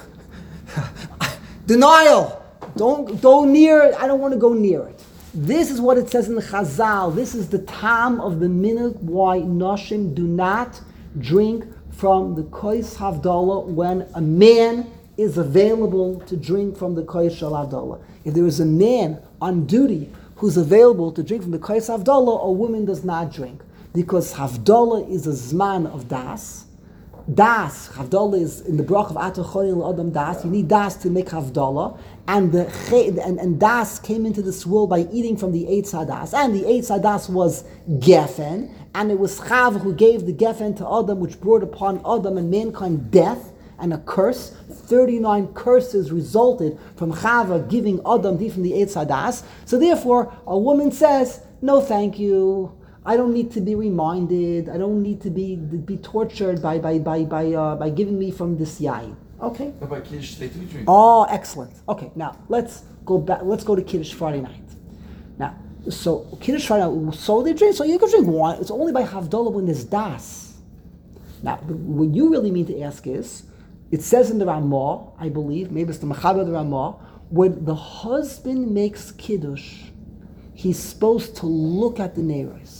Denial. Don't go near it. I don't want to go near it. This is what it says in the Chazal. This is the time of the minute why Noshim do not drink from the Kois Havdalah when a man is available to drink from the Kois Shal Havdalah. If there is a man on duty who's available to drink from the Kois Havdalah, a woman does not drink. Because Havdalah is a Zman of Das. Das, Havdalah is in the brach of Ata Choyin L'Adam Das. You need Das to make Havdalah. And the and, and Das came into this world by eating from the Eitz Hadas. And the Eitz Hadas was Geffen. And it was Chava who gave the Geffen to Adam, which brought upon Adam and mankind death and a curse. thirty-nine curses resulted from Chava giving Adam from the Eitz Hadas. So therefore, a woman says, no thank you. I don't need to be reminded. I don't need to be be tortured by by by by uh, by giving me from this yain. Okay. But by Kiddush, they do drink. Oh, excellent. Okay, now let's go back. Let's go to Kiddush Friday night. Now, so Kiddush Friday night. So they drink. So you can drink wine. It's only by Havdalah when there's das. Now, what you really mean to ask is, it says in the Ramah, I believe, maybe it's the Mechaber of the Ramah, when the husband makes Kiddush, he's supposed to look at the neiros.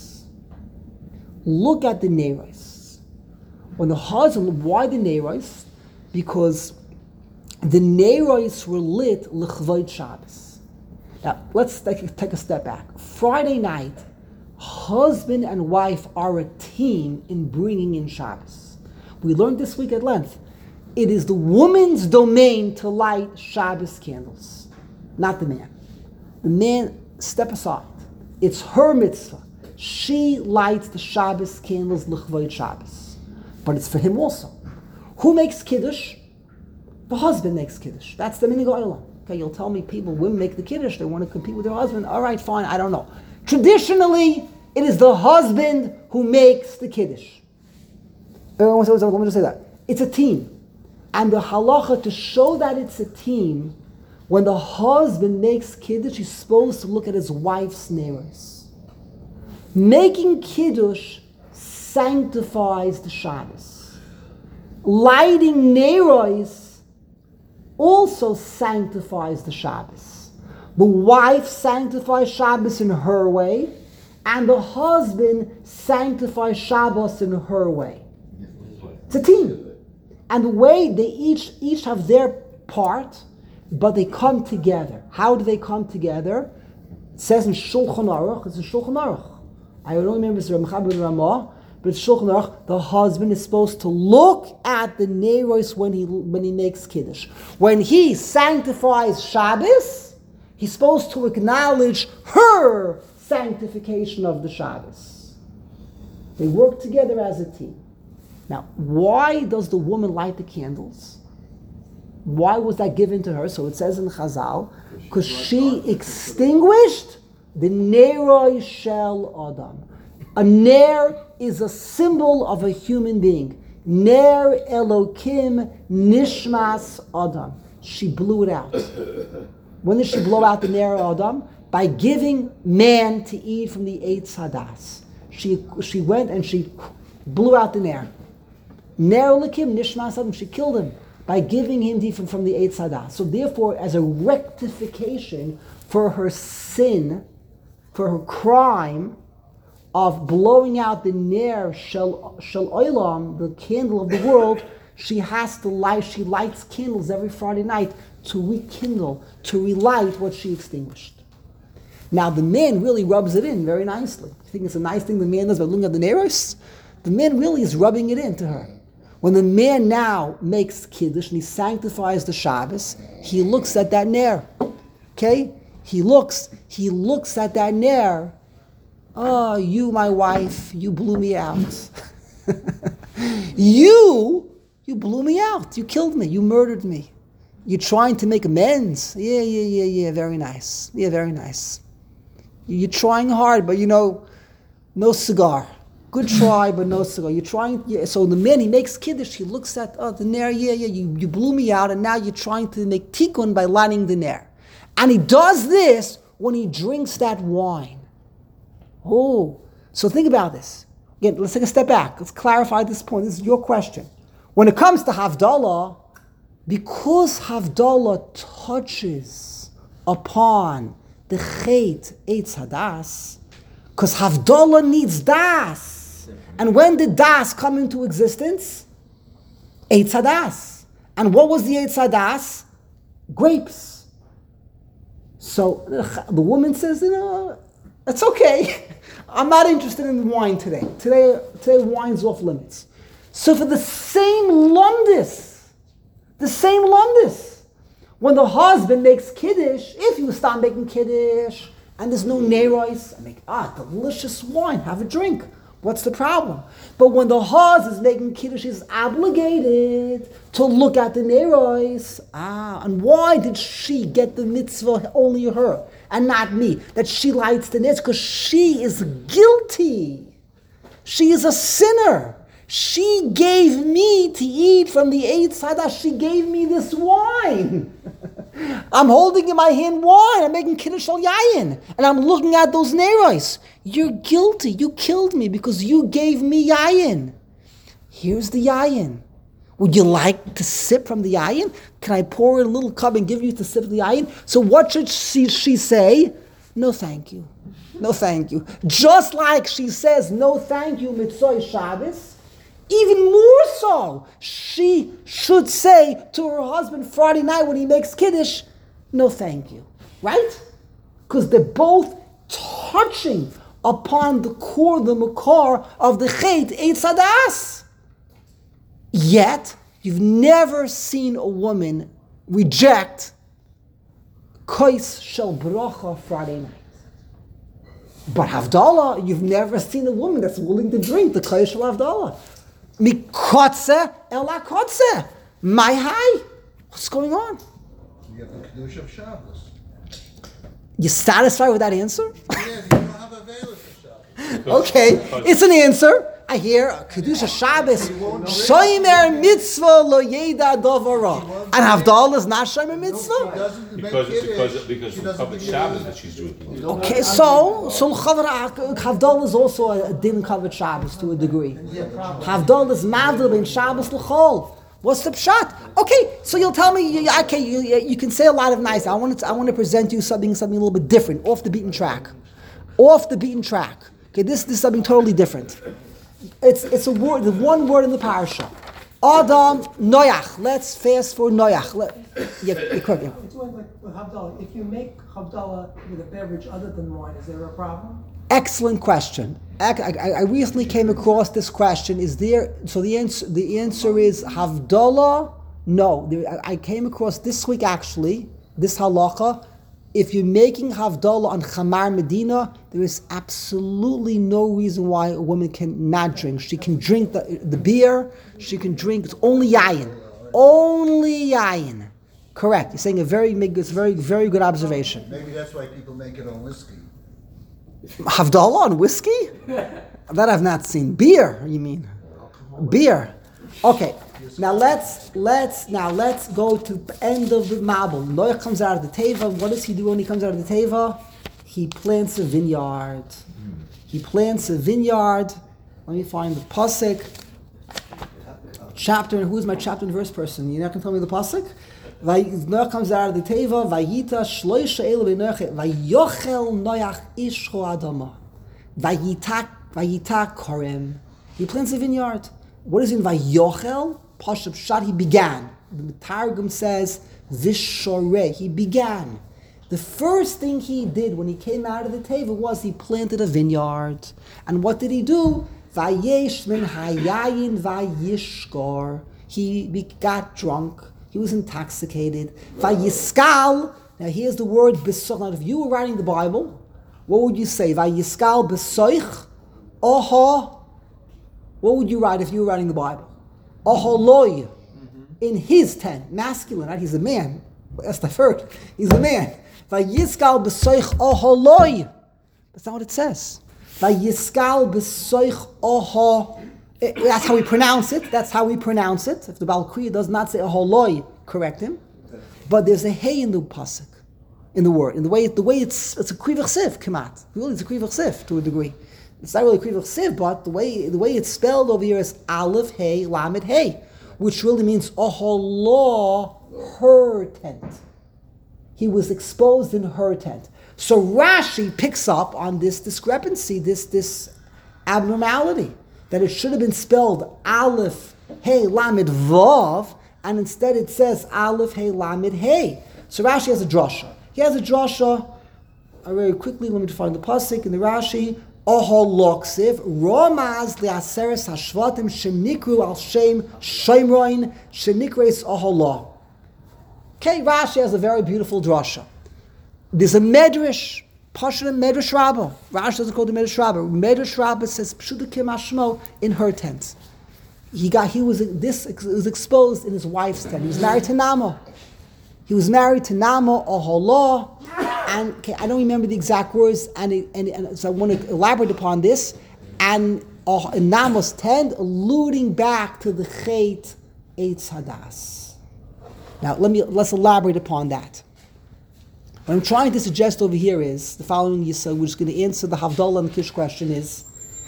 Look at the neiros. When the husband, why the neiros? Because the neiros were lit l'chvod Shabbos. Now, let's take, take a step back. Friday night, husband and wife are a team in bringing in Shabbos. We learned this week at length. It is the woman's domain to light Shabbos candles, not the man. The man, step aside. It's her mitzvah. She lights the Shabbos candles l'chvod Shabbos. But it's for him also. Who makes Kiddush? The husband makes Kiddush. That's the minig ha'olam. Okay, you'll tell me people, women make the Kiddush, they want to compete with their husband. All right, fine, I don't know. Traditionally, it is the husband who makes the Kiddush. Uh, let me just say that. It's a team. And the halacha, to show that it's a team, when the husband makes Kiddush, he's supposed to look at his wife's neiros. Making Kiddush sanctifies the Shabbos. Lighting neiros also sanctifies the Shabbos. The wife sanctifies Shabbos in her way, and the husband sanctifies Shabbos in her way. It's a team. And the way they each each have their part, but they come together. How do they come together? It says in Shulchan Aruch, it's in Shulchan Aruch. I don't remember if it's Ramchab ben Ramah, but it's Shulchan Aruch, the husband is supposed to look at the Neiros when he when he makes Kiddush. When he sanctifies Shabbos, he's supposed to acknowledge her sanctification of the Shabbos. They work together as a team. Now, why does the woman light the candles? Why was that given to her? So it says in Chazal, because she extinguished the Neroi Shel Adam. A Ner is a symbol of a human being. Ner Elokim Nishmas Adam. She blew it out. When did she blow out the Ner Adam? By giving man to eat from the Eitz Hadas. She she went and she blew out the Ner. Ner Elokim Nishmas Adam. She killed him by giving him to eat from, from the Eitz Hadas. So therefore, as a rectification for her sin, for her crime of blowing out the Ner Shel Shel Olam, the candle of the world, she has to light, she lights candles every Friday night to rekindle, to relight what she extinguished. Now the man really rubs it in very nicely. You think it's a nice thing the man does by looking at the Neros? The man really is rubbing it into her. When the man now makes Kiddush and he sanctifies the Shabbos, he looks at that Ner. Okay? He looks, he looks at that Ner. Oh, you, my wife, you blew me out. you, you blew me out. You killed me. You murdered me. You're trying to make amends. Yeah, yeah, yeah, yeah. Very nice. Yeah, very nice. You're trying hard, but you know, no cigar. Good try, but no cigar. You're trying. Yeah. So the man, he makes Kiddush. He looks at oh, the Ner. Yeah, yeah. You, you blew me out, and now you're trying to make Tikkun by lighting the Ner. And he does this when he drinks that wine. Oh, so think about this. Again, let's take a step back. Let's clarify this point. This is your question. When it comes to Havdalah, because Havdalah touches upon the Chet Eitz Hadas, because Havdalah needs Das. And when did Das come into existence? Eitz Hadas. And what was the Eitz Hadas? Grapes. So the woman says, you know, it's okay. I'm not interested in wine today. Today, today wine's off limits. So for the same lumdis, the same lumdis, when the husband makes Kiddush, if you start making Kiddush and there's no Nerois, I make, ah, delicious wine, have a drink. What's the problem? But when the husband is making Kiddush, he's obligated to look at the Nerois. Ah, and why did she get the mitzvah, only her, and not me? That she lights the Nerois, because she is guilty. She is a sinner. She gave me to eat from the Eitz Hadas. She gave me this wine. I'm holding in my hand wine. I'm making Kiddush al Yayin. And I'm looking at those Nerois. You're guilty. You killed me because you gave me Yayin. Here's the Yayin. Would you like to sip from the Yayin? Can I pour in a little cup and give you to sip the Yayin? So what should she, she say? No thank you. No thank you. Just like she says no thank you Mitzvah Shabbos, even more so, she should say to her husband Friday night when he makes Kiddush, no thank you. Right? Because they're both touching upon the core, the makar of the Chet Eitz Hadas. Yet, you've never seen a woman reject Kois Shel Bracha Friday night. But Havdalah, you've never seen a woman that's willing to drink the Kois Shel Havdalah. Mikotze el akotze. My high. What's going on? You have the Kiddush of Shabbos. You satisfied with that answer? Yeah, you don't have a veil for Shabbos. Okay, it's an answer. I hear Kedusha Shabbos, Shomer Mitzvah lo yeda dovara, and Havdalah is not Shomer Mitzvah. Because because because from Kavod Shabbos that she's drinking. Okay, so so Havdalah is also a din Kavod Shabbos to a degree. Havdalah is mavdil ben Shabbos l'chol. What's the pshat? Okay, so you'll tell me. Okay, you, you can say a lot of nice. I want to I want to present you something something a little bit different, off the beaten track, off the beaten track. Okay, this, this is something totally different. It's it's a word, the one word in the parasha. Adam, Noach. Let's fast for Noach. Let, yeah, yeah, correct, yeah. It's like with with Havdalah. If you make Havdalah with a beverage other than wine, is there a problem? Excellent question. I, I, I recently came across this question. Is there, so the answer, the answer is Havdalah? No. There, I, I came across this week actually, this halacha. If you're making Havdalah on Chamar Medina, there is absolutely no reason why a woman can not drink. She can drink the, the beer, she can drink, it's only yayin. Only yayin. Correct. You're saying a very, it's a very, very good observation. Maybe that's why people make it on whiskey. Havdalah on whiskey? That I've not seen. Beer, you mean? Beer. Okay. Now let's let's now let's go to the end of the Mabul. Noach comes out of the teva. What does he do when he comes out of the teva? He plants a vineyard. He plants a vineyard. Let me find the pasuk. Chapter. Who is my chapter and verse person? You're not gonna tell me the pasuk? Noach comes out of the teva. Vayita shloisha elu b'noach. Vayochel Noach ishcho adama. Vayitak vayitak korem. He plants a vineyard. What is in Vayochel? Pashup Shad, he began. The Targum says, Vishoreh, he began. The first thing he did when he came out of the teva was he planted a vineyard. And what did he do? Vayesh min hayayin vayishkor. He be- got drunk. He was intoxicated. Vayiskal. Now here's the word besoich. Now if you were writing the Bible, what would you say? Vayiskal besoich? Oho. What would you write if you were writing the Bible? Oholoi, in his tent, masculine, right? He's a man. That's the first. He's a man. Vayiskal b'soich oholoi. That's not what it says. Vayiskal b'soich oho. That's how we pronounce it. That's how we pronounce it. If the Baal Kriya does not say oholoi, correct him. But there's a hey in the pasuk, in the word, in the way the way it's it's a krivach siv kamat. Really, it's a krivach siv to a degree. It's not really krivach siv, but the way the way it's spelled over here is aleph hey lamed hey, which really means oholo, her tent. He was exposed in her tent. So Rashi picks up on this discrepancy, this this abnormality, that it should have been spelled aleph hey lamed vav, and instead it says aleph hey lamed hey. So Rashi has a drasha. He has a drasha. Uh, very quickly, let me find the pasuk in the Rashi. Oholoksiv Romaz le'aseres hashvatim shenikru al shem shemroin shenikres oholo. Okay, Rashi has a very beautiful drasha. There's a medrash, Pashut medrash Rabbah. Rashi doesn't call the medrash Rabbah. Medrash Rabbah says pshudakim hashmo in her tent. He got he was this was exposed in his wife's tent. He was married to Namo. He was married to Namo Oholo. And okay, I don't remember the exact words, and, it, and, and so I want to elaborate upon this. And uh, in Namo's tent, alluding back to the Chet Eitz Hadas. Now, let me let's elaborate upon that. What I'm trying to suggest over here is the following Yisod, which is going to answer the Havdalah and the Kish question is,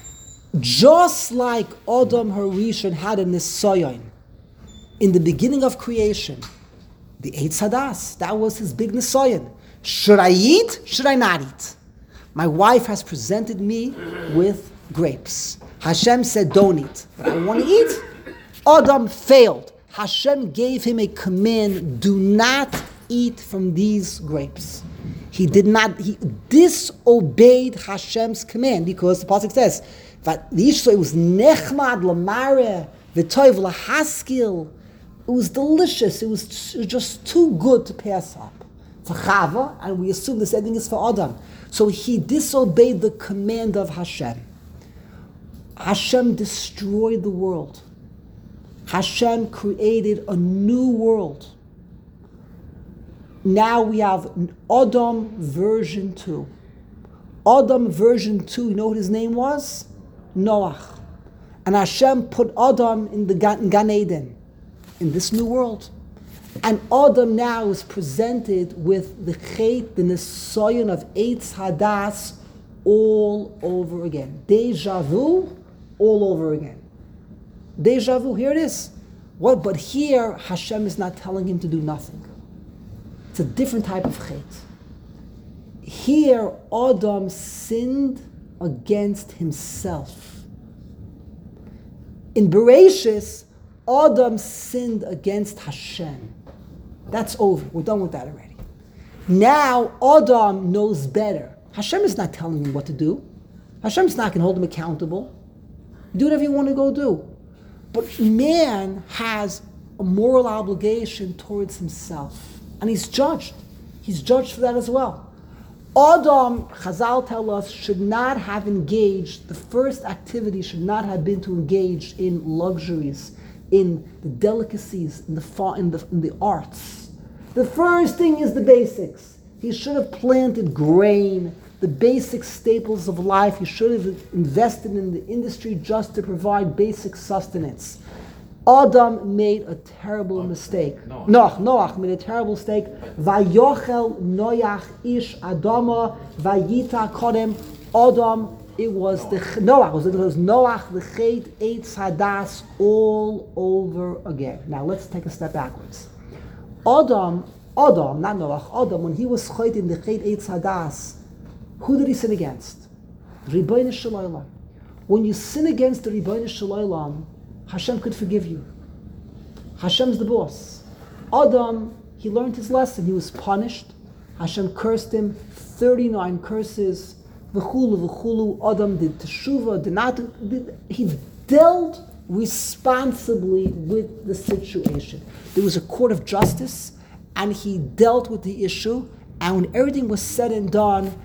just like Adam Harishon had a Nisayon in the beginning of creation, the Eitz Hadas, that was his big Nisayon. Should I eat? Should I not eat? My wife has presented me with grapes. Hashem said, don't eat. But I want to eat. Adam failed. Hashem gave him a command, do not eat from these grapes. He did not, he disobeyed Hashem's command because the pasuk says, that the Yishto, it was nechmad lamare, v'toiv lahaskil. It was delicious. It was, it was just too good to pass up. For Chava, and we assume the same thing is for Adam. So he disobeyed the command of Hashem. Hashem destroyed the world. Hashem created a new world. Now we have Adam version two. Adam version two, you know what his name was? Noach. And Hashem put Adam in the Gan, in Gan Eden, in this new world. And Adam now is presented with the Chet, the Nisayon of Eitz Hadas all over again. Deja vu, all over again. Deja vu, here it is. What? But here, Hashem is not telling him to do nothing. It's a different type of Chet. Here, Adam sinned against himself. In Bereshis, Adam sinned against Hashem. That's over. We're done with that already. Now Adam knows better. Hashem is not telling him what to do. Hashem's not going to hold him accountable. Do whatever you want to go do. But man has a moral obligation towards himself. And he's judged. He's judged for that as well. Adam, Chazal tell us, should not have engaged, the first activity should not have been to engage in luxuries, in the delicacies, in the, fa- in the, in the arts. The first thing is the basics. He should have planted grain, the basic staples of life. He should have invested in the industry just to provide basic sustenance. Adam made a terrible mistake. Noach, Noach made a terrible mistake. Vayochel Noach ish Adama vayita kodem Adam. It was the Noach. It was Noach the Chet Eitz Hadas all over again. Now let's take a step backwards. Adam, Adam, not Noach. Adam, when he was Chet in the Chet Eitz Hadas, who did he sin against? Ribono Shel Olam. When you sin against the Ribono Shel Olam, Hashem could forgive you. Hashem's the boss. Adam, he learned his lesson. He was punished. Hashem cursed him. thirty-nine curses. V'chulu, v'chulu. Adam did teshuvah, did not. Did, he dealt responsibly with the situation. There was a court of justice, and he dealt with the issue. And when everything was said and done,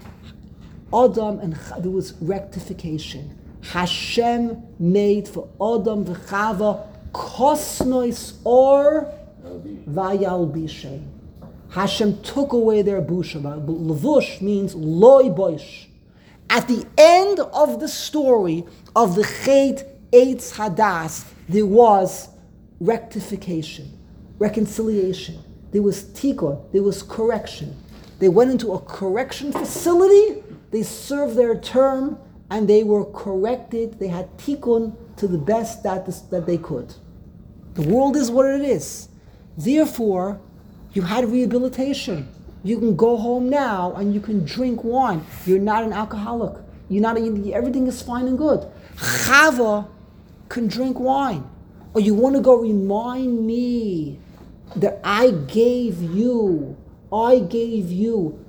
Adam and there was rectification. Hashem made for Adam v'Chava kosnois or vayalbishay. Hashem took away their busha. Levush means loy boish. At the end of the story of the Chet Eitz Hadas, there was rectification, reconciliation. There was tikkun, there was correction. They went into a correction facility, they served their term, and they were corrected. They had tikkun to the best that, this, that they could. The world is what it is. Therefore, you had rehabilitation. You can go home now and you can drink wine. You're not an alcoholic. You're not. A, everything is fine and good. Chava can drink wine. Or you want to go remind me that I gave you, I gave you,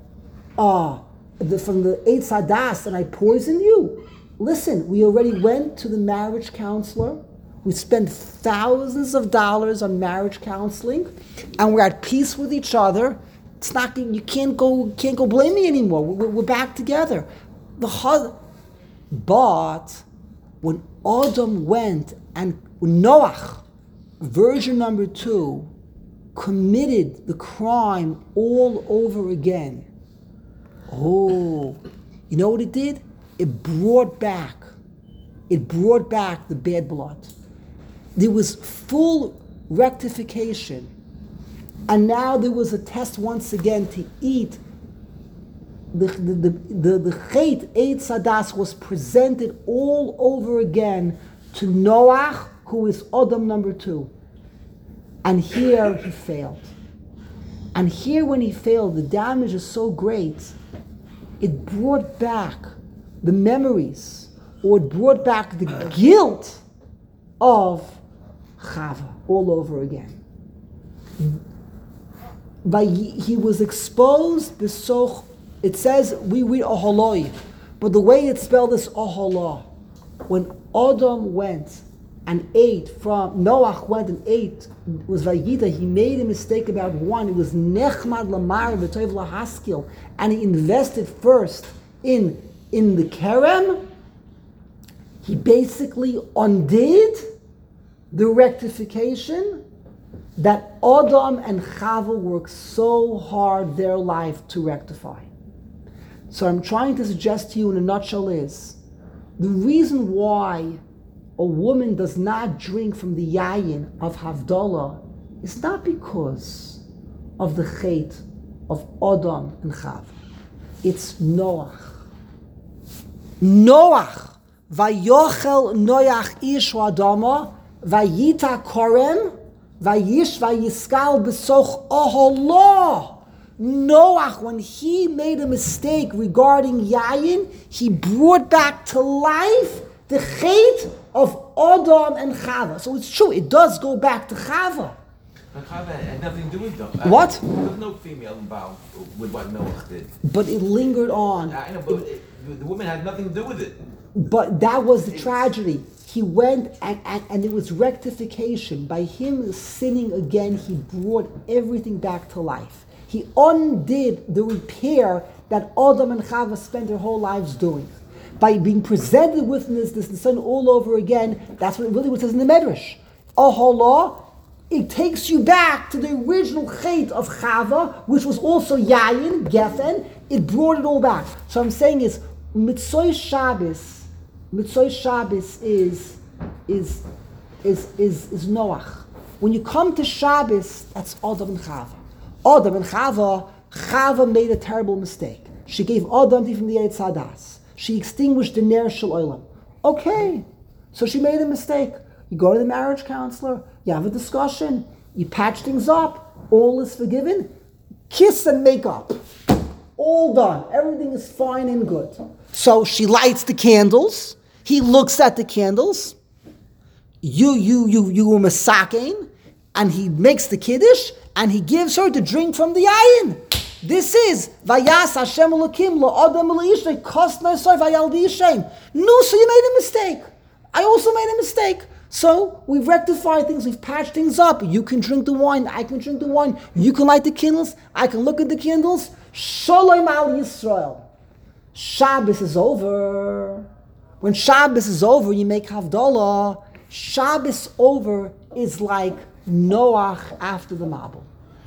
uh, The, from the Eitz Hadas, and I poisoned you. Listen, we already went to the marriage counselor. We spent thousands of dollars on marriage counseling, and we're at peace with each other. It's not you can't go can't go blame me anymore. We're, we're back together. The but when Adam went and Noach, version number two, committed the crime all over again. Oh, you know what it did? It brought back, it brought back the bad blood. There was full rectification. And now there was a test once again to eat. The the the the, the Chet Eitz Hadas was presented all over again to Noach, who is Adam number two. And here he failed. And here when he failed, the damage is so great. It brought back the memories, or it brought back the guilt of Chava all over again. By he was exposed, besoch, it says, we read oholoi, but the way it's spelled is oholah. When Adam went and ate from, Noach went and ate, it was Vayita, he made a mistake about one, it was Nechmad Lamar V'Toiv Lahaskil, and he invested first in, in the Kerem. He basically undid the rectification that Adam and Chava worked so hard their life to rectify. So I'm trying to suggest to you in a nutshell is, the reason why a woman does not drink from the yayin of Havdalah is not because of the chet of Adam and Chava. It's Noach. Noach, vayochel Noach ish Adama, vayita korem, vayish vayiskal besoch oholah. Noach, when he made a mistake regarding yayin, he brought back to life the chet of Adam and Chava. So it's true, it does go back to Chava. But Chava had nothing to do with them. What? There was no female involved with what Noah did. But it lingered on. I know, but it, the woman had nothing to do with it. But that was the tragedy. He went and, and, and it was rectification. By him sinning again, he brought everything back to life. He undid the repair that Adam and Chava spent their whole lives doing. By being presented with this, this son all over again, that's what it really what it says in the Medrash. Aholah, it takes you back to the original chait of Chava, which was also Yayin, Geffen. It brought it all back. So I'm saying is, Mitzvah Shabbos, Mitzvah Shabbos is, is, is, is, is Noach. When you come to Shabbos, that's Adam and Chava. Adam and Chava, Chava made a terrible mistake. She gave Adam from the Eitz Hadas. She extinguished the Ner Shel Olam. Okay, so she made a mistake. You go to the marriage counselor, you have a discussion, you patch things up, all is forgiven, kiss and make up. All done. Everything is fine and good. So she lights the candles, he looks at the candles, you, you, you, you were masakein, and he makes the kiddush, and he gives her to drink from the ayin. This is Vayas Hashem Elokim Lo Adam L'Ishnei Kost Noisoi Vayal B'Yishem. No, so you made a mistake. I also made a mistake. So we've rectified things, we've patched things up. You can drink the wine, I can drink the wine. You can light the candles, I can look at the candles. Shalom Al Yisrael. Shabbos is over. When Shabbos is over, you make Havdalah. Shabbos over is like Noach after the Mabul.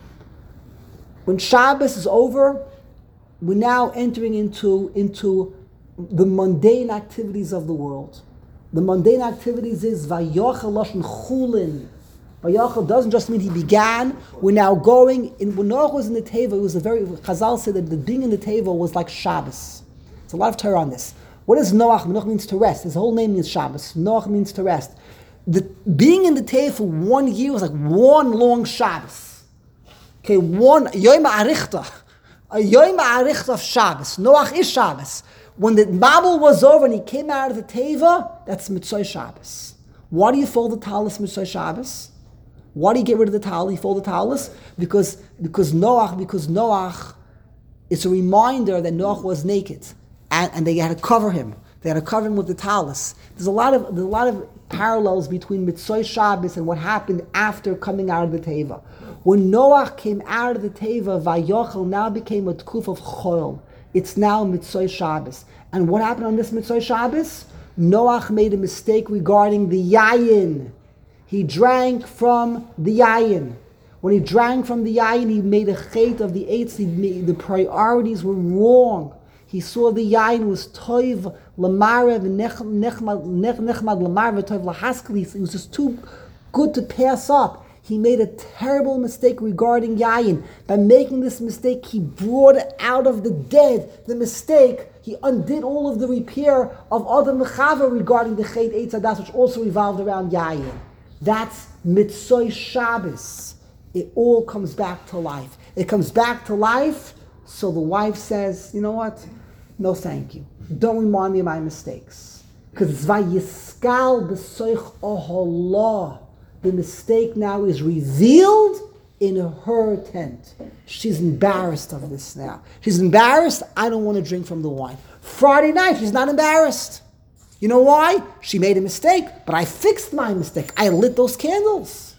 When Shabbos is over, we're now entering into, into the mundane activities of the world. The mundane activities is Vayochel Lashon Chulin. Vayochel doesn't just mean he began. We're now going. In, when Noach was in the Teva, it was a very, Chazal said that the being in the Teva was like Shabbos. There's a lot of Torah on this. What is Noach? Noach means to rest. His whole name means Shabbos. Noach means to rest. The being in the Teva for one year was like one long Shabbos. Okay, one Yom Arichta, a Yom Arichta of Shabbos. Noach is Shabbos. When the Babel was over and he came out of the Teva, that's Mitzvah Shabbos. Why do you fold the talis Mitzvah Shabbos? Why do you get rid of the talis? You fold the talis because because Noach because Noach, it's a reminder that Noach was naked, and, and they had to cover him. They had to cover him with the talis. There's a lot of there's a lot of parallels between Mitzvah Shabbos and what happened after coming out of the Teva. When Noach came out of the Teva, Vayochel now became a tkuf of Chol. It's now Mitzvah Shabbos. And what happened on this Mitzvah Shabbos? Noach made a mistake regarding the yayin. He drank from the yayin. When he drank from the yayin, he made a chait of the eitz. He made, the priorities were wrong. He saw the yayin was toiv lamarev nechmad lamarev toiv lahasklis. It was just too good to pass up. He made a terrible mistake regarding yayin. By making this mistake, he brought out of the dead the mistake. He undid all of the repair of Adam and Chava regarding the Chet Eitz Hadas, which also revolved around yayin. That's Mitzvah Shabbos. It all comes back to life. It comes back to life, so the wife says, you know what? No thank you. Don't remind me of my mistakes. Because it's Vayiskal b'soich oholah. The mistake now is revealed in her tent. She's embarrassed of this now. She's embarrassed, I don't want to drink from the wine. Friday night, she's not embarrassed. You know why? She made a mistake, but I fixed my mistake. I lit those candles.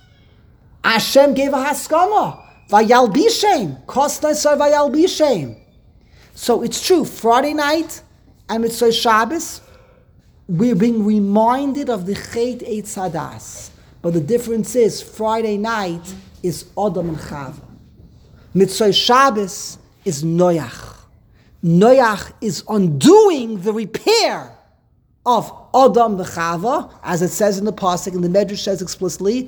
Hashem gave a haskama. Vayal bishem. Kosnai sar vayal bishem. So it's true, Friday night and Mitzvah Shabbos, we're being reminded of the Chet Eitz Hadas. But the difference is, Friday night is Adam and Chava. Mitzvah Shabbos is Noach. Noach is undoing the repair of Adam and Chava, as it says in the Pasuk, and the Medrash says explicitly,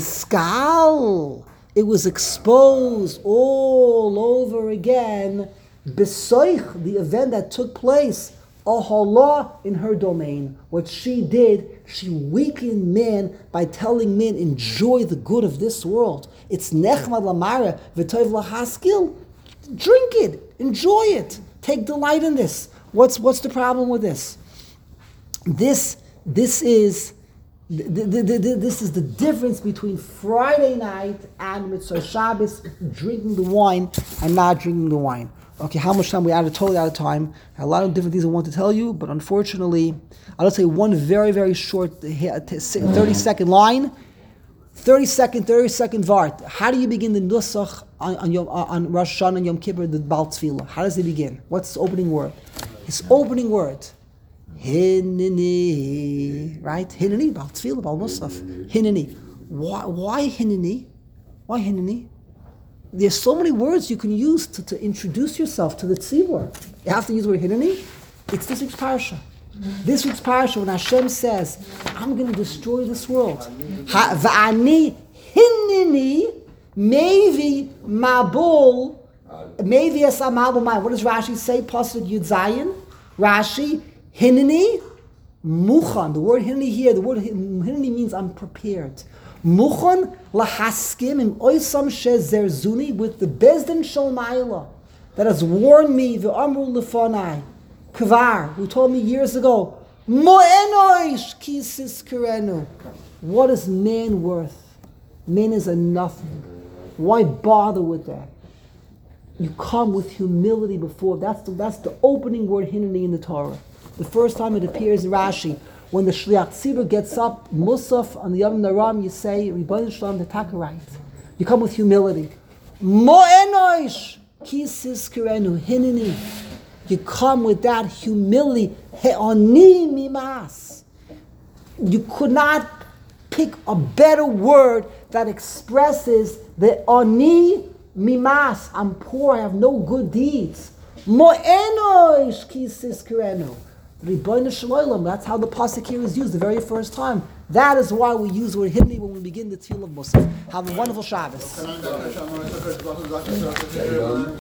Vayiskal. It was exposed all over again, Besoich, the event that took place, Oholah in her domain. What she did, she weakened man by telling men, enjoy the good of this world. It's nechmad lamara v'tov lahaskil. Drink it, enjoy it, take delight in this. What's what's the problem with this? This this is th- th- th- th- this is the difference between Friday night and Mitzvah Shabbos, drinking the wine and not drinking the wine. Okay, how much time? We're out of totally out of time. A lot of different things I want to tell you, but unfortunately, I'll say one very, very short thirty second line. thirty second, thirty second vart. How do you begin the nusach on, on, Yom, on Rosh Hashanah and Yom Kippur, the Baal Tefillah? How does it begin? What's the opening word? His opening word. Hineni. Right? Hineni, Baal Tefillah, Baal Musaf. Hineni. Why, why Hineni? Why Hineni? There's so many words you can use to, to introduce yourself to the tzibur. You have to use the word Hineni. It's this week's parsha. This week's parsha, when Hashem says, I'm going to destroy this world. Va'ani hinini mevi mabul mevi asa mabul mai. What does Rashi say? Pasuk Yud Zayin. Rashi, hinini muchan. The word hinini here, the word hinini means I'm prepared. Muchan lahaskim im oisam shezerzuni, with the bezdin shel ma'ila that has warned me, v'amru lefonai. Kvar, who told me years ago, Mo'enoish kisis kerenu. What is man worth? Man is a nothing. Why bother with that? You come with humility before. That's the, that's the opening word hineni in the Torah. The first time it appears in Rashi. When the Shliach Tzibur gets up, Musaf on the Yom Naram, you say, Ribono Shel Olam, the Takarite. You come with humility. Mo'enoish kisis kerenu, hineni. You come with that humility. He'oni mimas. You could not pick a better word that expresses the oni mimas. I'm poor, I have no good deeds. Mo'enoish kisis kerenu. Ribono Shel Olam. That's how the pasuk here is used the very first time. That is why we use the word hineni when we begin the Tefillah of Musaf. Have a wonderful Shabbos.